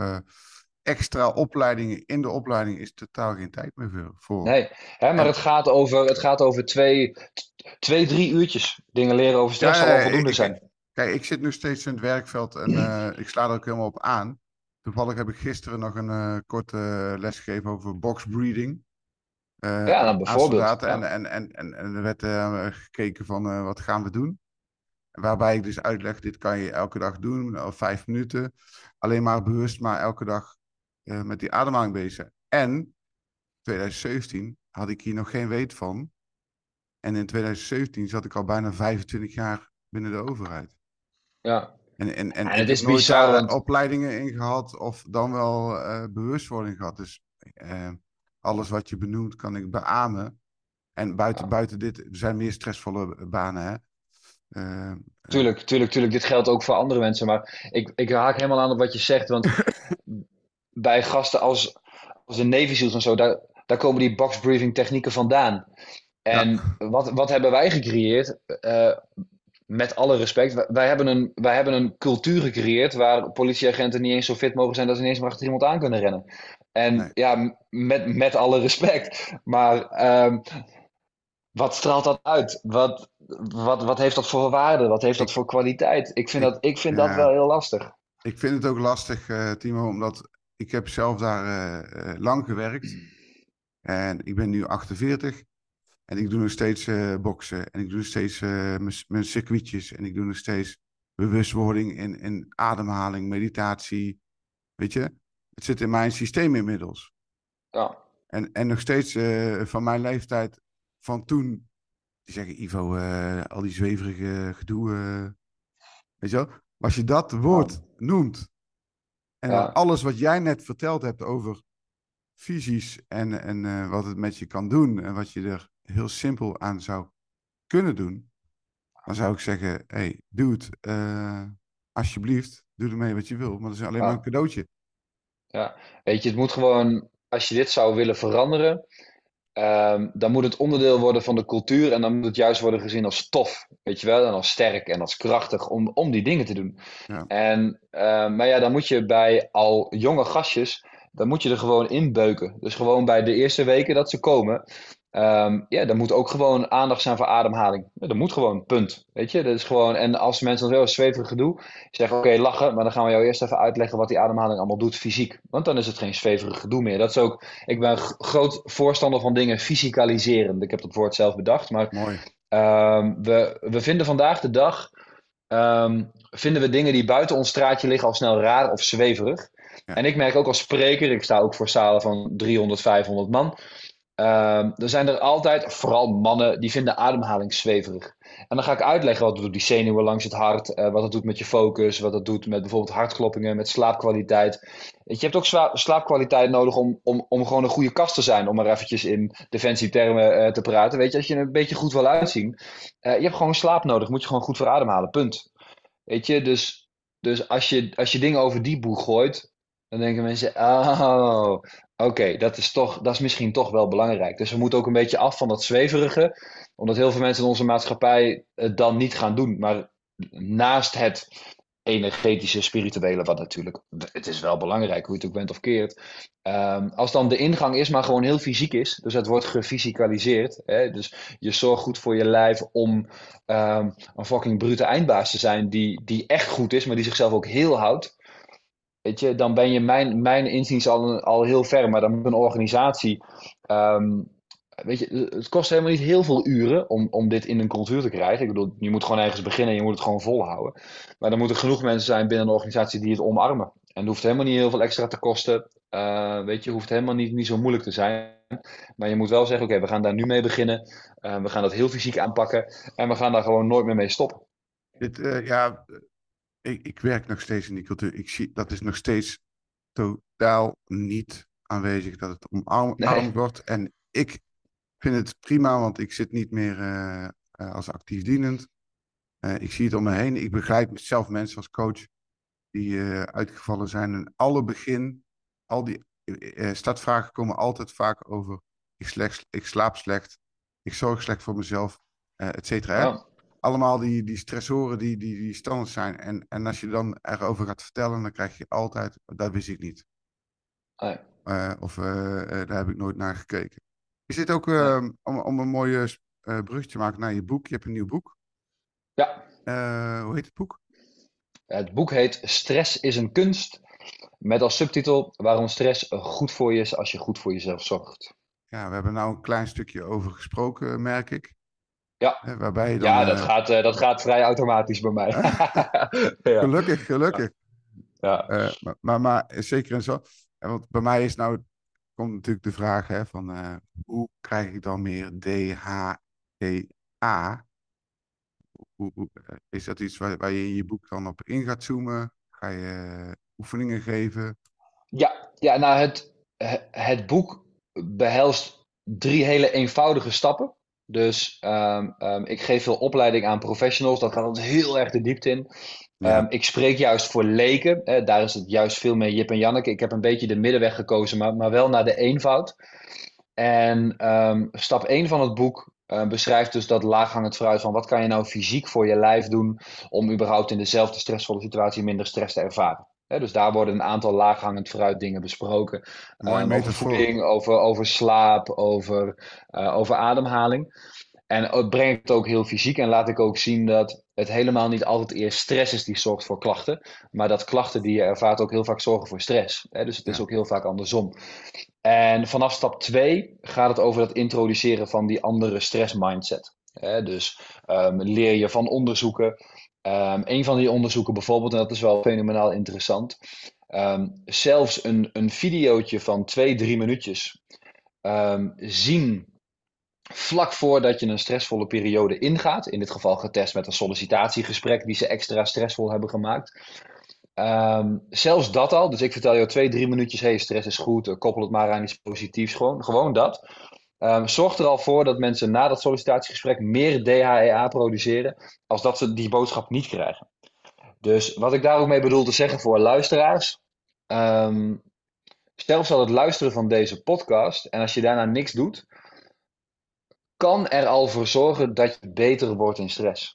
A: extra opleidingen. In de opleiding is totaal geen tijd meer voor.
B: Nee, maar
A: En
B: het gaat over twee, 3 uurtjes. Dingen leren over stress zal
A: ja,
B: al voldoende zijn.
A: kijk, ik zit nu steeds in het werkveld en ik sla er ook helemaal op aan. Toevallig heb ik gisteren nog een korte les gegeven over box breathing.
B: Ja, dan
A: Aan
B: bijvoorbeeld.
A: soldaten
B: Ja.
A: en er werd gekeken van wat gaan we doen. Waarbij ik dus uitleg, dit kan je elke dag doen, al 5 minuten. Alleen maar bewust, maar elke dag met die ademhaling bezig. En 2017 had ik hier nog geen weet van. En in 2017 zat ik al bijna 25 jaar binnen de overheid.
B: Ja.
A: En
B: En
A: ik
B: het
A: heb
B: is
A: nooit
B: bizar,
A: daar
B: want
A: opleidingen in gehad of dan wel bewustwording gehad. Dus alles wat je benoemt kan ik beamen. En buiten dit, er zijn meer stressvolle banen, hè. Eh, eh,
B: tuurlijk, dit geldt ook voor andere mensen. Maar ik haak helemaal aan op wat je zegt. Want bij gasten als de Navy SEALs en zo, daar komen die box briefing technieken vandaan.
A: ja,
B: En wat hebben wij gecreëerd? Met alle respect, wij hebben een cultuur gecreëerd waar politieagenten niet eens zo fit mogen zijn dat ze niet eens maar achter iemand aan kunnen rennen. En
A: nee.
B: ja, met alle respect. Maar wat straalt dat uit? Wat heeft dat voor waarde? Wat heeft dat
A: Ik,
B: voor kwaliteit?
A: ik,
B: Ik vind dat wel
A: ja,
B: heel lastig.
A: ik vind het ook lastig, Timo, omdat ik heb zelf daar lang gewerkt. En ik ben nu 48 en ik doe nog steeds boksen. En ik doe nog steeds mijn circuitjes. En ik doe nog steeds bewustwording in ademhaling, meditatie. Weet je, het zit in mijn systeem inmiddels.
B: Ja,
A: En nog steeds van mijn leeftijd van toen, die zeggen Ivo, al die zweverige gedoe, weet je wel. Maar als je dat
B: ja,
A: woord noemt en dan
B: ja,
A: alles wat jij net verteld hebt over visies en wat het met je kan doen en wat je er heel simpel aan zou kunnen doen, dan zou ik zeggen, hey, dude, alsjeblieft, doe ermee wat je wil, maar dat is alleen maar een
B: ja,
A: cadeautje.
B: ja. Weet je, het moet gewoon, als je dit zou willen veranderen, dan moet het onderdeel worden van de cultuur en dan moet het juist worden gezien als tof, weet je wel, en als sterk en als krachtig om die dingen te doen.
A: Ja,
B: En, maar ja, dan moet je bij al jonge gastjes, dan moet je er gewoon inbeuken. Dus gewoon bij de eerste weken dat ze komen, ja, dan moet ook gewoon aandacht zijn voor ademhaling. Ja, dat moet gewoon, punt. Weet je, dat is gewoon, en als mensen dan wel eens zweverig gedoe, zeggen oké, lachen, maar dan gaan we jou eerst even uitleggen wat die ademhaling allemaal doet fysiek. Want dan is het geen zweverig gedoe meer. Dat is ook, ik ben groot voorstander van dingen fysicaliseren. Ik heb dat woord zelf bedacht, maar
A: mooi.
B: we vinden vandaag de dag vinden we dingen die buiten ons straatje liggen al snel raar of zweverig.
A: Ja,
B: En ik merk ook als spreker, ik sta ook voor zalen van 300, 500 man. Er zijn er altijd, vooral mannen, die vinden ademhaling zweverig. En dan ga ik uitleggen wat het doet die zenuwen langs het hart, wat het doet met je focus, wat het doet met bijvoorbeeld hartkloppingen, met slaapkwaliteit. Weet je hebt ook slaapkwaliteit nodig om gewoon een goede kast te zijn, om maar eventjes in defensietermen te praten. Weet je, als je er een beetje goed wil uitzien, je hebt gewoon slaap nodig, moet je gewoon goed voor ademhalen, punt. Weet je, dus als je dingen over die boeg gooit, dan denken mensen, oh, oké, dat is misschien toch wel belangrijk. Dus we moeten ook een beetje af van dat zweverige, omdat heel veel mensen in onze maatschappij het dan niet gaan doen. Maar naast het energetische, spirituele, wat natuurlijk, het is wel belangrijk hoe je het ook bent of keert. Als dan de ingang is, maar gewoon heel fysiek is, dus het wordt gefysicaliseerd. Hè, dus je zorgt goed voor je lijf om een fucking brute eindbaas te zijn die echt goed is, maar die zichzelf ook heel houdt. Weet je, dan ben je mijn inziens al heel ver. Maar dan moet een organisatie. ehm, Weet je, het kost helemaal niet heel veel uren om dit in een cultuur te krijgen. Ik bedoel, je moet gewoon ergens beginnen en je moet het gewoon volhouden. Maar dan moeten genoeg mensen zijn binnen een organisatie die het omarmen. En het hoeft helemaal niet heel veel extra te kosten. Weet je, hoeft helemaal niet zo moeilijk te zijn. Maar je moet wel zeggen, oké, we gaan daar nu mee beginnen. We gaan dat heel fysiek aanpakken. En we gaan daar gewoon nooit meer mee stoppen.
A: ja, ik werk nog steeds in die cultuur. Ik zie, dat is nog steeds totaal niet aanwezig dat het omarmd
B: Nee,
A: wordt. En ik vind het prima, want ik zit niet meer als actief dienend. Ik zie het om me heen. Ik begeleid zelf mensen als coach die uitgevallen zijn. En alle begin, al die startvragen komen altijd vaak over ik slaap slecht, ik zorg slecht voor mezelf, et cetera. Hè?
B: ja,
A: Allemaal die stressoren die standaard zijn. En als je dan erover gaat vertellen, dan krijg je altijd, dat wist ik niet.
B: nee,
A: Daar heb ik nooit naar gekeken. Is dit ook,
B: nee.
A: om een mooie brug te maken naar je boek? Je hebt een nieuw boek.
B: Ja,
A: Hoe heet het boek?
B: het boek heet Stress is een kunst. Met als subtitel waarom stress goed voor je is als je goed voor jezelf zorgt.
A: Ja, we hebben nou een klein stukje over gesproken, merk ik.
B: Ja,
A: Waarbij je dan...
B: ja dat gaat vrij automatisch bij mij. Ja,
A: gelukkig, gelukkig.
B: ja,
A: Maar zeker en zo. Want bij mij is nou... Komt natuurlijk de vraag hè, van... hoe krijg ik dan meer DHEA? Is dat iets waar je in je boek dan op in gaat zoomen? Ga je oefeningen geven?
B: Ja, nou, het boek behelst 3 hele eenvoudige stappen. Dus ik geef veel opleiding aan professionals, dat gaat altijd heel erg de diepte in.
A: Ja,
B: Ik spreek juist voor leken, daar is het juist veel meer Jip en Janneke. Ik heb een beetje de middenweg gekozen, maar wel naar de eenvoud. En stap 1 van het boek beschrijft dus dat laaghangend fruit van wat kan je nou fysiek voor je lijf doen om überhaupt in dezelfde stressvolle situatie minder stress te ervaren. Dus daar worden een aantal laaghangend fruit dingen besproken.
A: mooie
B: Over
A: metafoor.
B: voeding, over slaap, over ademhaling. En breng ik het ook heel fysiek en laat ik ook zien dat het helemaal niet altijd eerst stress is die zorgt voor klachten, maar dat klachten die je ervaart ook heel vaak zorgen voor stress. Dus het is
A: Ja,
B: ook heel vaak andersom. En vanaf stap 2 gaat het over het introduceren van die andere stressmindset. Dus leer je van onderzoeken. Een van die onderzoeken bijvoorbeeld, en dat is wel fenomenaal interessant. Zelfs een videootje van 2, 3 minuutjes zien vlak voordat je een stressvolle periode ingaat. In dit geval getest met een sollicitatiegesprek die ze extra stressvol hebben gemaakt. Zelfs dat al, dus ik vertel jou 2, 3 minuutjes, hey, stress is goed, koppel het maar aan iets positiefs, gewoon dat. Zorgt er al voor dat mensen na dat sollicitatiegesprek meer DHEA produceren, als dat ze die boodschap niet krijgen. Dus wat ik daar ook mee bedoel te zeggen voor luisteraars, zelfs al het luisteren van deze podcast, en als je daarna niks doet, kan er al voor zorgen dat je beter wordt in stress.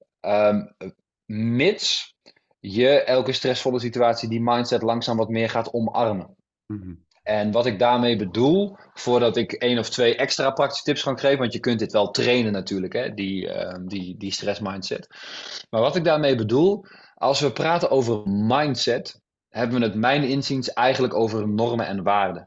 B: Mits je elke stressvolle situatie die mindset langzaam wat meer gaat omarmen.
A: mhm.
B: En wat ik daarmee bedoel, voordat ik 1 of 2 extra praktische tips ga geven, want je kunt dit wel trainen natuurlijk, hè, die stress mindset. Maar wat ik daarmee bedoel, als we praten over mindset, hebben we het mijn inziens eigenlijk over normen en waarden.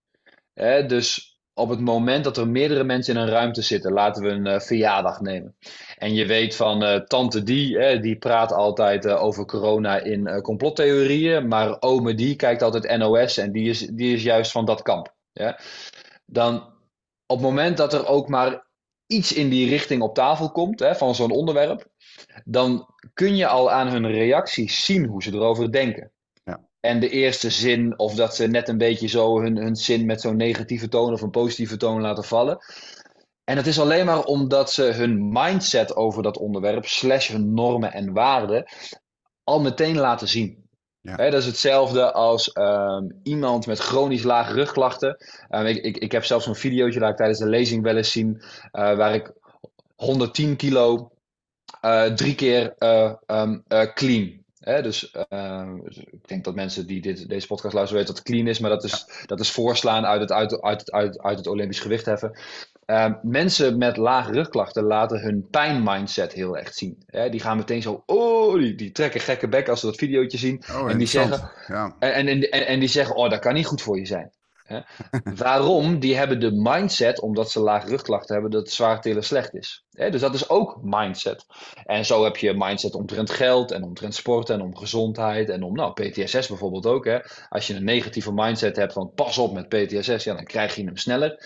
B: Dus op het moment dat er meerdere mensen in een ruimte zitten, laten we een verjaardag nemen. En je weet van tante die praat altijd over corona in complottheorieën, maar ome die kijkt altijd NOS en die is juist van dat kamp. Ja? Dan op het moment dat er ook maar iets in die richting op tafel komt van zo'n onderwerp, dan kun je al aan hun reacties zien hoe ze erover denken.
A: Ja,
B: En de eerste zin, of dat ze net een beetje zo hun zin met zo'n negatieve toon of een positieve toon laten vallen. En het is alleen maar omdat ze hun mindset over dat onderwerp, slash hun normen en waarden, al meteen laten zien.
A: ja.
B: Dat is hetzelfde als iemand met chronisch lage rugklachten. Ik heb zelfs een videootje laat ik tijdens de lezing wel eens zien, waar ik 110 kilo 3 keer clean. Dus ik denk dat mensen die deze podcast luisteren weten dat het clean is, maar dat is voorslaan uit het Olympisch gewicht heffen. Mensen met lage rugklachten laten hun pijnmindset heel echt zien. Die gaan meteen zo, die trekken gekke bek als ze dat videootje zien.
A: Oh,
B: En die
A: interessant.
B: zeggen,
A: Ja,
B: en die zeggen, dat kan niet goed voor je zijn. Waarom? Die hebben de mindset, omdat ze lage rugklachten hebben, dat zwaar tillen slecht is. Dus dat is ook mindset. En zo heb je mindset omtrent geld en omtrent sporten en om gezondheid en om PTSS bijvoorbeeld ook. Als je een negatieve mindset hebt van pas op met PTSS, ja, dan krijg je hem sneller.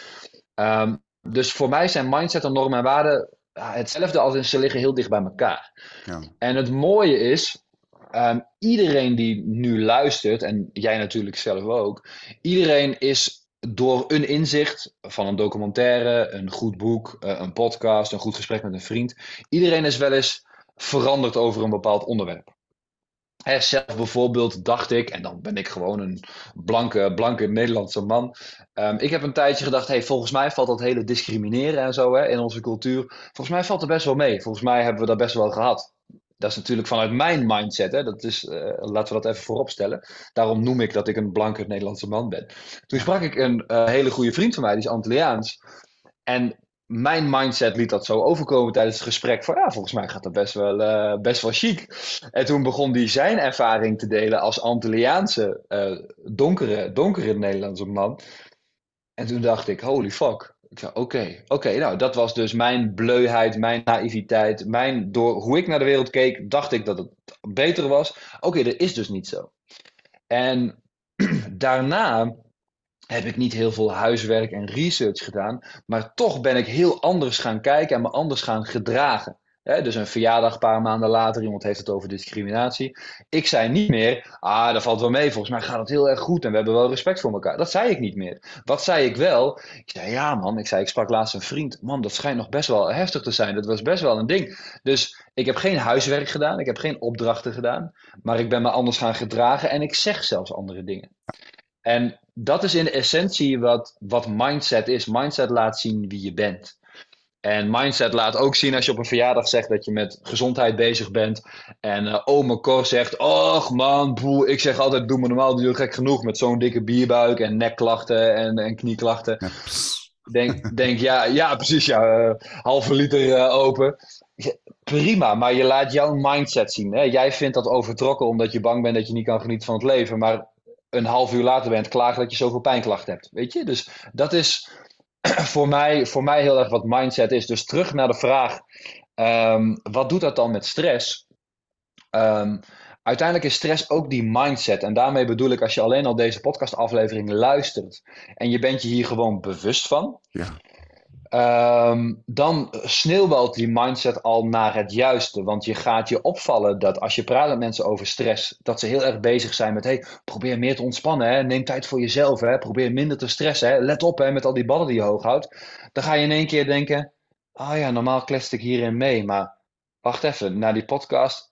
B: Dus voor mij zijn mindset en normen en waarden hetzelfde als in ze liggen heel dicht bij elkaar.
A: ja.
B: En het mooie is, iedereen die nu luistert, en jij natuurlijk zelf ook, iedereen is door een inzicht van een documentaire, een goed boek, een podcast, een goed gesprek met een vriend, iedereen is wel eens veranderd over een bepaald onderwerp. Zelf bijvoorbeeld dacht ik, en dan ben ik gewoon een blanke Nederlandse man. Ik heb een tijdje gedacht, hey, volgens mij valt dat hele discrimineren en zo in onze cultuur. Volgens mij valt het best wel mee. Volgens mij hebben we dat best wel gehad. Dat is natuurlijk vanuit mijn mindset. Dat is, laten we dat even voorop stellen. Daarom noem ik dat ik een blanke Nederlandse man ben. Toen
A: Ja.
B: sprak ik een hele goede vriend van mij, die is Antilliaans. En mijn mindset liet dat zo overkomen tijdens het gesprek. Van ja, volgens mij gaat dat best wel chic. En toen begon hij zijn ervaring te delen als Antilliaanse donkere Nederlandse man. En toen dacht ik, holy fuck. Ik zei, oké, nou dat was dus mijn bleuheid, mijn naïviteit. Door hoe ik naar de wereld keek, dacht ik dat het beter was. Oké, dat is dus niet zo. En daarna heb ik niet heel veel huiswerk en research gedaan, maar toch ben ik heel anders gaan kijken en me anders gaan gedragen. Dus een verjaardag een paar maanden later, iemand heeft het over discriminatie. Ik zei niet meer, dat valt wel mee, volgens mij gaat het heel erg goed en we hebben wel respect voor elkaar. Dat zei ik niet meer. Wat zei ik wel? Ik zei, ja man, ik sprak laatst een vriend. Man, dat schijnt nog best wel heftig te zijn. Dat was best wel een ding. Dus ik heb geen huiswerk gedaan, ik heb geen opdrachten gedaan. Maar ik ben me anders gaan gedragen en ik zeg zelfs andere dingen. En dat is in de essentie wat mindset is. Mindset laat zien wie je bent. En mindset laat ook zien als je op een verjaardag zegt dat je met gezondheid bezig bent. En ome Cor zegt, och man, boe, ik zeg altijd doe me normaal, doe je gek genoeg. Met zo'n dikke bierbuik en nekklachten en knieklachten.
A: Ja,
B: Denk ja, precies, ja, halve liter open. Prima, maar je laat jouw mindset zien. Hè? Jij vindt dat overtrokken omdat je bang bent dat je niet kan genieten van het leven. Maar een half uur later bent klagen dat je zoveel pijnklachten hebt. Weet je? Dus dat is voor mij heel erg wat mindset is. Dus terug naar de vraag, wat doet dat dan met stress? Ehm, Uiteindelijk is stress ook die mindset. En daarmee bedoel ik, als je alleen al deze podcastaflevering luistert en je bent je hier gewoon bewust van,
A: ja.
B: Dan sneeuwbalt die mindset al naar het juiste. Want je gaat je opvallen dat als je praat met mensen over stress, dat ze heel erg bezig zijn met, hey, probeer meer te ontspannen, hè? Neem tijd voor jezelf, hè? Probeer minder te stressen, hè? Let op, hè, met al die ballen die je hoog houdt. Dan ga je in één keer denken, oh ja, normaal kletst ik hierin mee, maar wacht even, na die podcast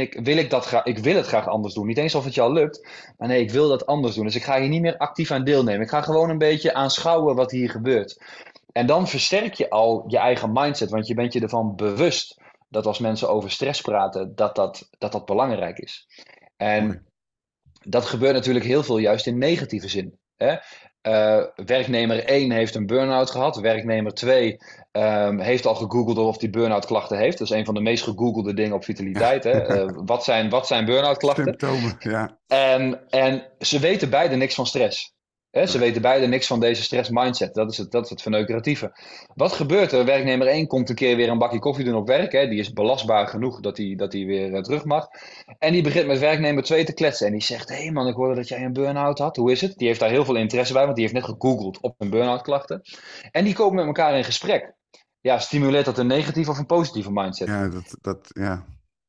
B: ik wil het graag anders doen. Niet eens of het je al lukt, maar nee, ik wil dat anders doen. Dus ik ga hier niet meer actief aan deelnemen. Ik ga gewoon een beetje aanschouwen wat hier gebeurt. En dan versterk je al je eigen mindset, want je bent je ervan bewust dat als mensen over stress praten, dat belangrijk is. En dat gebeurt natuurlijk heel veel juist in negatieve zin. Hè? Werknemer 1 heeft een burn-out gehad. Werknemer 2 heeft al gegoogeld of hij burn-out klachten heeft. Dat is een van de meest gegoogelde dingen op Vitaliteit. Hè? Wat zijn burn-out klachten?
A: Symptomen, ja.
B: En ze weten beide niks van stress. Ze weten beide niks van deze stress mindset. Dat is het verneukeratieve. Wat gebeurt er? Werknemer 1 komt een keer weer een bakje koffie doen op werk. Hè. Die is belastbaar genoeg dat hij weer terug mag. En die begint met werknemer 2 te kletsen. En die zegt, hé man, ik hoorde dat jij een burn-out had. Hoe is het? Die heeft daar heel veel interesse bij, want die heeft net gegoogeld op een burn-out klachten. En die komen met elkaar in gesprek. Ja, stimuleert dat een negatieve of een positieve mindset?
A: Ja, ja.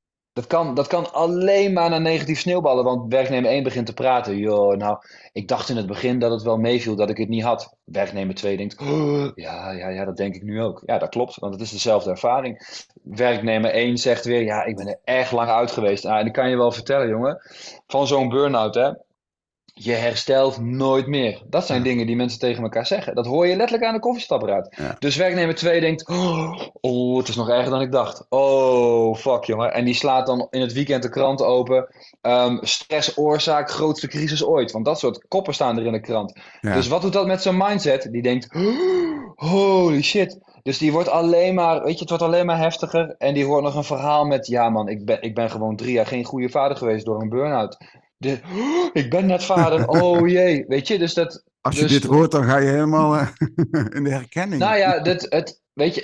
B: Dat kan alleen maar naar negatief sneeuwballen, want werknemer 1 begint te praten. Joh, nou, ik dacht in het begin dat het wel meeviel dat ik het niet had. Werknemer 2 denkt, oh, ja, dat denk ik nu ook. Ja, dat klopt, want het is dezelfde ervaring. Werknemer 1 zegt weer, ja, ik ben er erg lang uit geweest. Nou, en ik kan je wel vertellen, jongen, van zo'n burn-out, hè. Je herstelt nooit meer. Dat zijn dingen die mensen tegen elkaar zeggen. Dat hoor je letterlijk aan de koffiezetapparaat.
A: Ja.
B: Dus werknemer 2 denkt, oh, het is nog erger dan ik dacht. Oh, fuck jongen. En die slaat dan in het weekend de krant open. Stressoorzaak, grootste crisis ooit. Want dat soort koppen staan er in de krant.
A: Ja.
B: Dus wat doet dat met zijn mindset? Die denkt, holy shit. Dus die wordt alleen maar, weet je, het wordt alleen maar heftiger. En die hoort nog een verhaal met, ja man, ik ben gewoon 3 jaar geen goede vader geweest door een burn-out. Ik ben net vader, oh jee, weet je, dus dat...
A: Als je dit hoort, dan ga je helemaal in de herkenning.
B: Nou ja, weet je,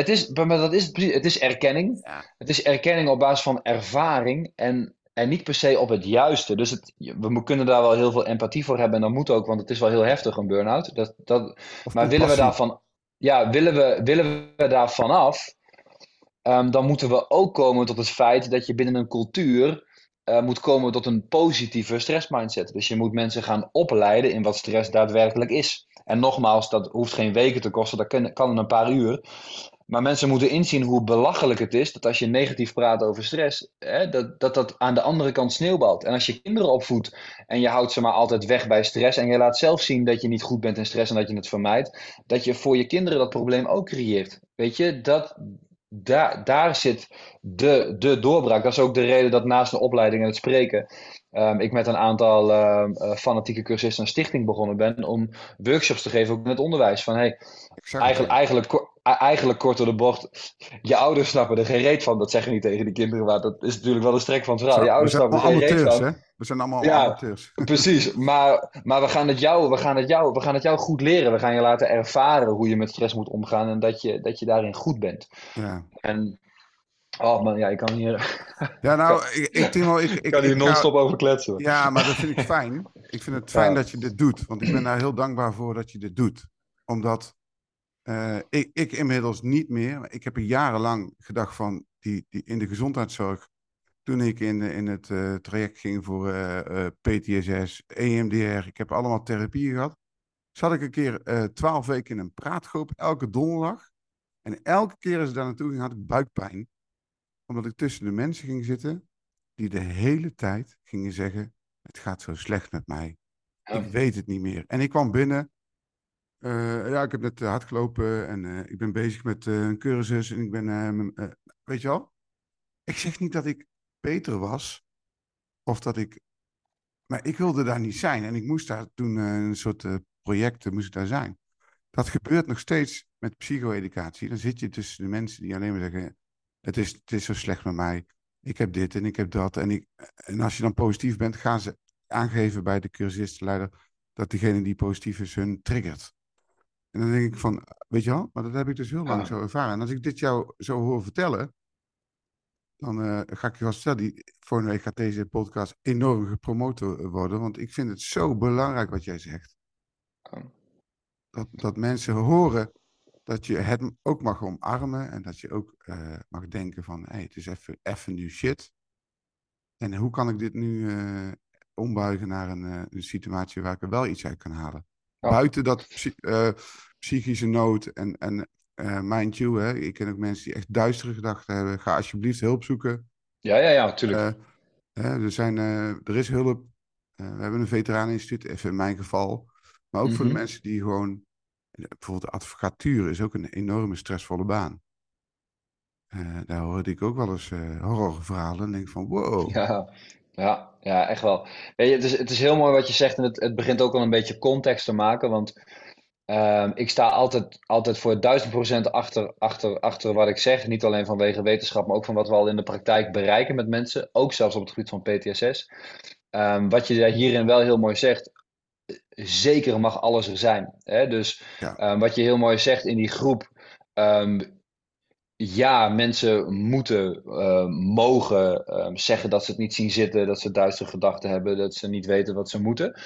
B: het is erkenning.
A: Ja.
B: Het is erkenning op basis van ervaring en niet per se op het juiste. Dus we kunnen daar wel heel veel empathie voor hebben en dat moet ook, want het is wel heel heftig, een burn-out. Maar willen we daarvan, ja, willen we daar vanaf, dan moeten we ook komen tot het feit dat je binnen een cultuur moet komen tot een positieve stressmindset. Dus je moet mensen gaan opleiden in wat stress daadwerkelijk is. En nogmaals, dat hoeft geen weken te kosten, dat kan in een paar uur. Maar mensen moeten inzien hoe belachelijk het is dat als je negatief praat over stress, dat aan de andere kant sneeuwbalt. En als je kinderen opvoedt en je houdt ze maar altijd weg bij stress en je laat zelf zien dat je niet goed bent in stress en dat je het vermijdt, dat je voor je kinderen dat probleem ook creëert. Weet je, daar zit de doorbraak. Dat is ook de reden dat naast de opleiding en het spreken ik met een aantal fanatieke cursisten een stichting begonnen ben om workshops te geven ook in het onderwijs. Van hey, eigenlijk kort door de bocht, je ouders snappen er geen reet van. Dat zeggen niet tegen die kinderen, maar dat is natuurlijk wel de strek van het verhaal. Je ouders snappen er geen reet van.
A: Hè? We zijn allemaal amateurs.
B: Precies, maar we gaan het jou goed leren. We gaan je laten ervaren hoe je met stress moet omgaan en dat je daarin goed bent.
A: Ja.
B: En oh man, ja, ik kan hier...
A: Ja, nou,
B: ik kan hier non-stop over kletsen.
A: Ja, maar dat vind ik fijn. Ik vind het fijn dat je dit doet. Want ik ben daar heel dankbaar voor dat je dit doet. Omdat ik inmiddels niet meer... Ik heb er jarenlang gedacht van... die in de gezondheidszorg, toen ik in het traject ging voor PTSS, EMDR, ik heb allemaal therapieën gehad, zat ik een keer 12 weken in een praatgroep, elke donderdag. En elke keer als ik daar naartoe ging, had ik buikpijn. Omdat ik tussen de mensen ging zitten die de hele tijd gingen zeggen, het gaat zo slecht met mij. Ik
B: Ja.
A: weet het niet meer. En ik kwam binnen. Ja, ik heb net hard gelopen en ik ben bezig met een cursus. En ik ben, weet je wel, ik zeg niet dat ik beter was of dat ik, maar ik wilde daar niet zijn. En ik moest daar toen een soort projecten moest ik daar zijn. Dat gebeurt nog steeds met psycho-educatie. Dan zit je tussen de mensen die alleen maar zeggen, het is zo slecht met mij. Ik heb dit en ik heb dat. En als je dan positief bent, gaan ze aangeven bij de cursustenleider dat diegene die positief is hun triggert. En dan denk ik van, weet je wel, maar dat heb ik dus heel lang
B: Ja.
A: zo ervaren. En als ik dit jou zo hoor vertellen, dan ga ik je wel vertellen, volgende week gaat deze podcast enorm gepromoot worden. Want ik vind het zo belangrijk wat jij zegt. Dat mensen horen dat je het ook mag omarmen. En dat je ook mag denken van, hey, het is even nu shit. En hoe kan ik dit nu ombuigen naar een situatie waar ik er wel iets uit kan halen?
B: Ja.
A: Buiten dat psychische nood en mind you, hè. Ik ken ook mensen die echt duistere gedachten hebben. Ga alsjeblieft hulp zoeken.
B: Ja, ja, ja, natuurlijk.
A: Er is hulp. We hebben een veteraneninstituut, even in mijn geval. Maar ook voor de
B: Mhm.
A: mensen die gewoon... Bijvoorbeeld de advocatuur is ook een enorme stressvolle baan. Daar hoorde ik ook wel eens horrorverhalen en denk van wow.
B: Ja, ja, ja, echt wel. Weet je, het is heel mooi wat je zegt en het begint ook al een beetje context te maken, want ik sta altijd voor 1000% achter wat ik zeg. Niet alleen vanwege wetenschap, maar ook van wat we al in de praktijk bereiken met mensen. Ook zelfs op het gebied van PTSS. Wat je hierin wel heel mooi zegt, zeker mag alles er zijn. Hè? Dus
A: Ja,
B: wat je heel mooi zegt in die groep. ehm, ja, mensen moeten, mogen zeggen dat ze het niet zien zitten, dat ze duistere gedachten hebben, dat ze niet weten wat ze moeten.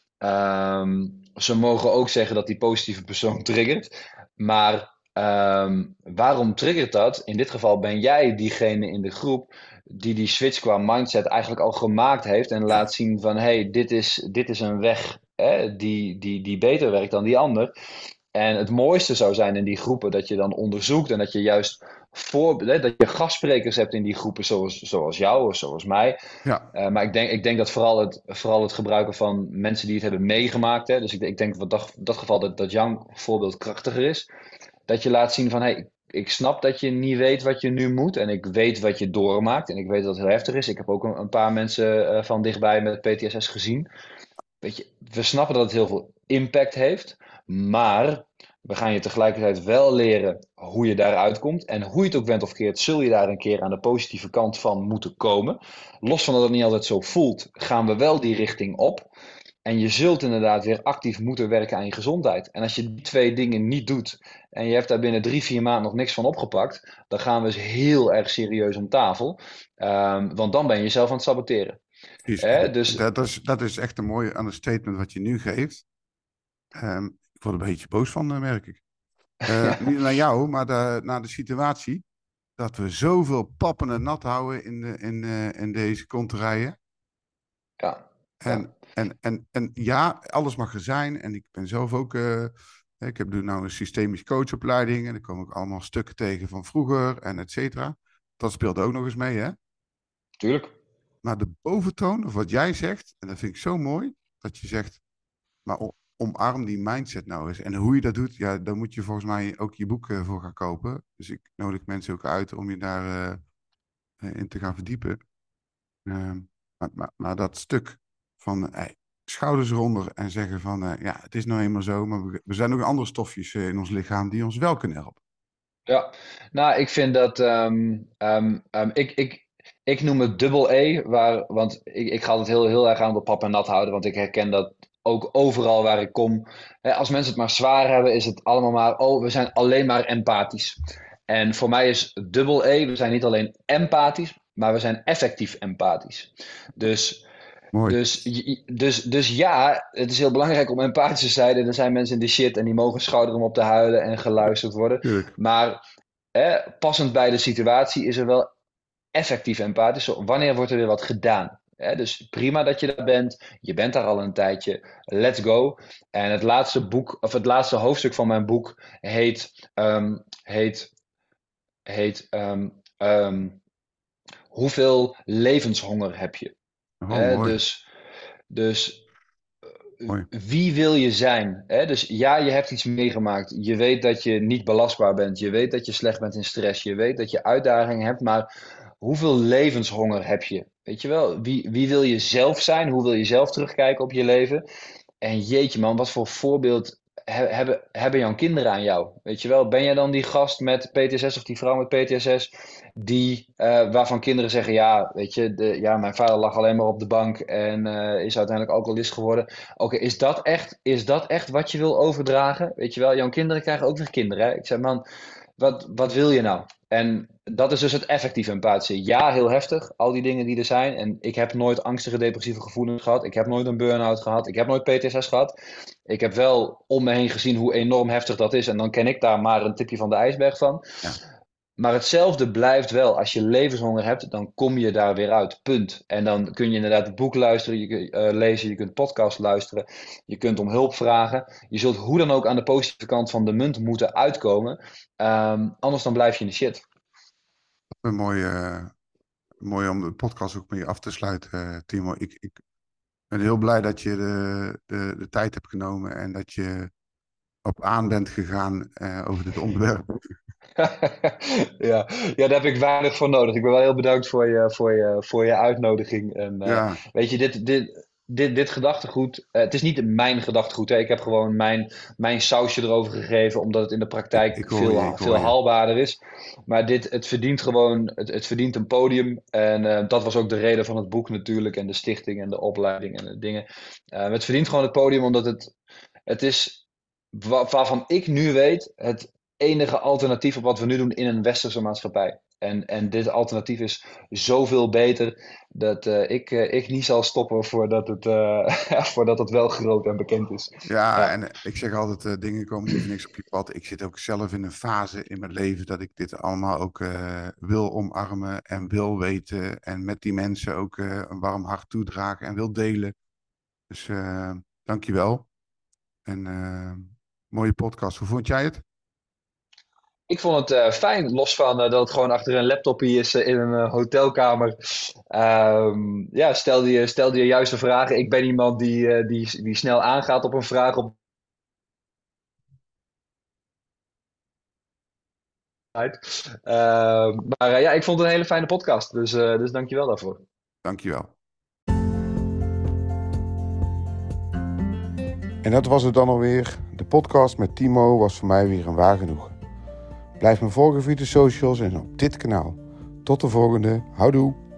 B: Ze mogen ook zeggen dat die positieve persoon triggert. Maar waarom triggert dat? In dit geval ben jij diegene in de groep die die switch qua mindset eigenlijk al gemaakt heeft en
A: ja,
B: laat zien van hey, dit is een weg die beter werkt dan die ander. En het mooiste zou zijn in die groepen dat je dan onderzoekt en dat je juist dat je gastsprekers hebt in die groepen zoals jou of zoals mij.
A: ja,
B: Maar ik denk dat vooral het gebruiken van mensen die het hebben meegemaakt. Hè, dus ik denk dat geval dat jouw voorbeeld krachtiger is. Dat je laat zien van hey, ik snap dat je niet weet wat je nu moet. En ik weet wat je doormaakt. En ik weet dat het heel heftig is. Ik heb ook een paar mensen van dichtbij met PTSS gezien. Weet je, we snappen dat het heel veel impact heeft. Maar we gaan je tegelijkertijd wel leren hoe je daaruit komt. En hoe je het ook bent of keert, zul je daar een keer aan de positieve kant van moeten komen. Los van dat het niet altijd zo voelt, gaan we wel die richting op. En je zult inderdaad weer actief moeten werken aan je gezondheid. En als je die twee dingen niet doet en je hebt daar binnen 3, 4 maanden nog niks van opgepakt, dan gaan we eens heel erg serieus om tafel. Want dan ben je jezelf aan het saboteren.
A: precies.
B: Dus
A: Dat is echt een mooie understatement wat je nu geeft. Ik word een beetje boos van, merk ik. Niet naar jou, maar naar de situatie. Dat we zoveel pappen en nat houden in deze konterijen.
B: ja, ja,
A: En ja, alles mag er zijn. En ik ben zelf ook. Ik heb nu nou een systemisch coachopleiding. En er komen ook allemaal stukken tegen van vroeger en et cetera. Dat speelt ook nog eens mee, hè?
B: tuurlijk.
A: Maar de boventoon, of wat jij zegt, en dat vind ik zo mooi, dat je zegt, maar omarm die mindset nou eens. En hoe je dat doet, ja, daar moet je volgens mij ook je boek voor gaan kopen. Dus ik nodig mensen ook uit om je daar in te gaan verdiepen. Ehm, maar dat stuk van schouders eronder en zeggen van ja, het is nou eenmaal zo, maar we zijn ook andere stofjes in ons lichaam die ons wel kunnen helpen.
B: Ja, nou, ik vind dat. Ik noem het dubbel E, want ik ga altijd heel erg aan de pap en nat houden, want ik herken dat ook overal waar ik kom. Hè, als mensen het maar zwaar hebben, is het allemaal maar. Oh, we zijn alleen maar empathisch. En voor mij is dubbel E, we zijn niet alleen empathisch, maar we zijn effectief empathisch. Dus.
A: Mooi,
B: Dus ja, het is heel belangrijk om empathisch te zijn. En er zijn mensen in de shit en die mogen schouderen om op te huilen en geluisterd worden.
A: tuurlijk.
B: Maar passend bij de situatie is er wel effectief empathisch. Wanneer wordt er weer wat gedaan? Dus prima dat je daar bent. Je bent daar al een tijdje. Let's go. En het laatste hoofdstuk van mijn boek heet Hoeveel levenshonger heb je?
A: Mooi.
B: Dus
A: Mooi.
B: wie wil je zijn? Dus ja, je hebt iets meegemaakt. Je weet dat je niet belastbaar bent. Je weet dat je slecht bent in stress. Je weet dat je uitdagingen hebt. Maar hoeveel levenshonger heb je? Weet je wel? Wie wil je zelf zijn? Hoe wil je zelf terugkijken op je leven? En jeetje man, wat voor voorbeeld hebben jouw kinderen aan jou? Weet je wel? Ben jij dan die gast met PTSS of die vrouw met PTSS waarvan kinderen zeggen, ja, weet je, mijn vader lag alleen maar op de bank en is uiteindelijk alcoholist geworden. Oké, is dat echt wat je wil overdragen? Weet je wel, jouw kinderen krijgen ook weer kinderen. Hè? Ik zeg, man, wat wil je nou? En dat is dus het effectief empathische. Ja, heel heftig, al die dingen die er zijn. En ik heb nooit angstige, depressieve gevoelens gehad. Ik heb nooit een burn-out gehad. Ik heb nooit PTSS gehad. Ik heb wel om me heen gezien hoe enorm heftig dat is. En dan ken ik daar maar een tipje van de ijsberg van.
A: Ja.
B: Maar hetzelfde blijft wel. Als je levenshonger hebt, dan kom je daar weer uit. Punt. En dan kun je inderdaad het boek luisteren, je kunt lezen, je kunt podcast luisteren. Je kunt om hulp vragen. Je zult hoe dan ook aan de positieve kant van de munt moeten uitkomen. Anders dan blijf je in de shit.
A: Mooi om de podcast ook mee af te sluiten, Timo. Ik ben heel blij dat je de tijd hebt genomen en dat je op aan bent gegaan over dit onderwerp.
B: Ja, daar heb ik weinig voor nodig. Ik ben wel heel bedankt voor je uitnodiging. En
A: Ja,
B: weet je, dit gedachtegoed, het is niet mijn gedachtegoed. Hè. Ik heb gewoon mijn sausje erover gegeven, omdat het in de praktijk
A: ik hoor je.
B: veel haalbaarder is. Maar het verdient gewoon, het verdient een podium. En dat was ook de reden van het boek natuurlijk, en de stichting en de opleiding en de dingen. Het verdient gewoon het podium, omdat het is waarvan ik nu weet, het enige alternatief op wat we nu doen in een westerse maatschappij. En dit alternatief is zoveel beter dat ik niet zal stoppen voordat het wel groot en bekend is.
A: Ja, en ik zeg altijd, dingen komen niet voor niks op je pad. Ik zit ook zelf in een fase in mijn leven dat ik dit allemaal ook wil omarmen en wil weten. En met die mensen ook een warm hart toedragen en wil delen. Dus dankjewel. En mooie podcast. Hoe vond jij het?
B: Ik vond het fijn, los van dat het gewoon achter een laptopje is in een hotelkamer. Ja, stelde je juiste vragen. Ik ben iemand die snel aangaat op een vraag op. Maar ja, ik vond het een hele fijne podcast. Dus dank je wel daarvoor.
A: Dankjewel. En dat was het dan alweer. De podcast met Timo was voor mij weer een waar genoegen. Blijf me volgen via de socials en op dit kanaal. Tot de volgende. Houdoe.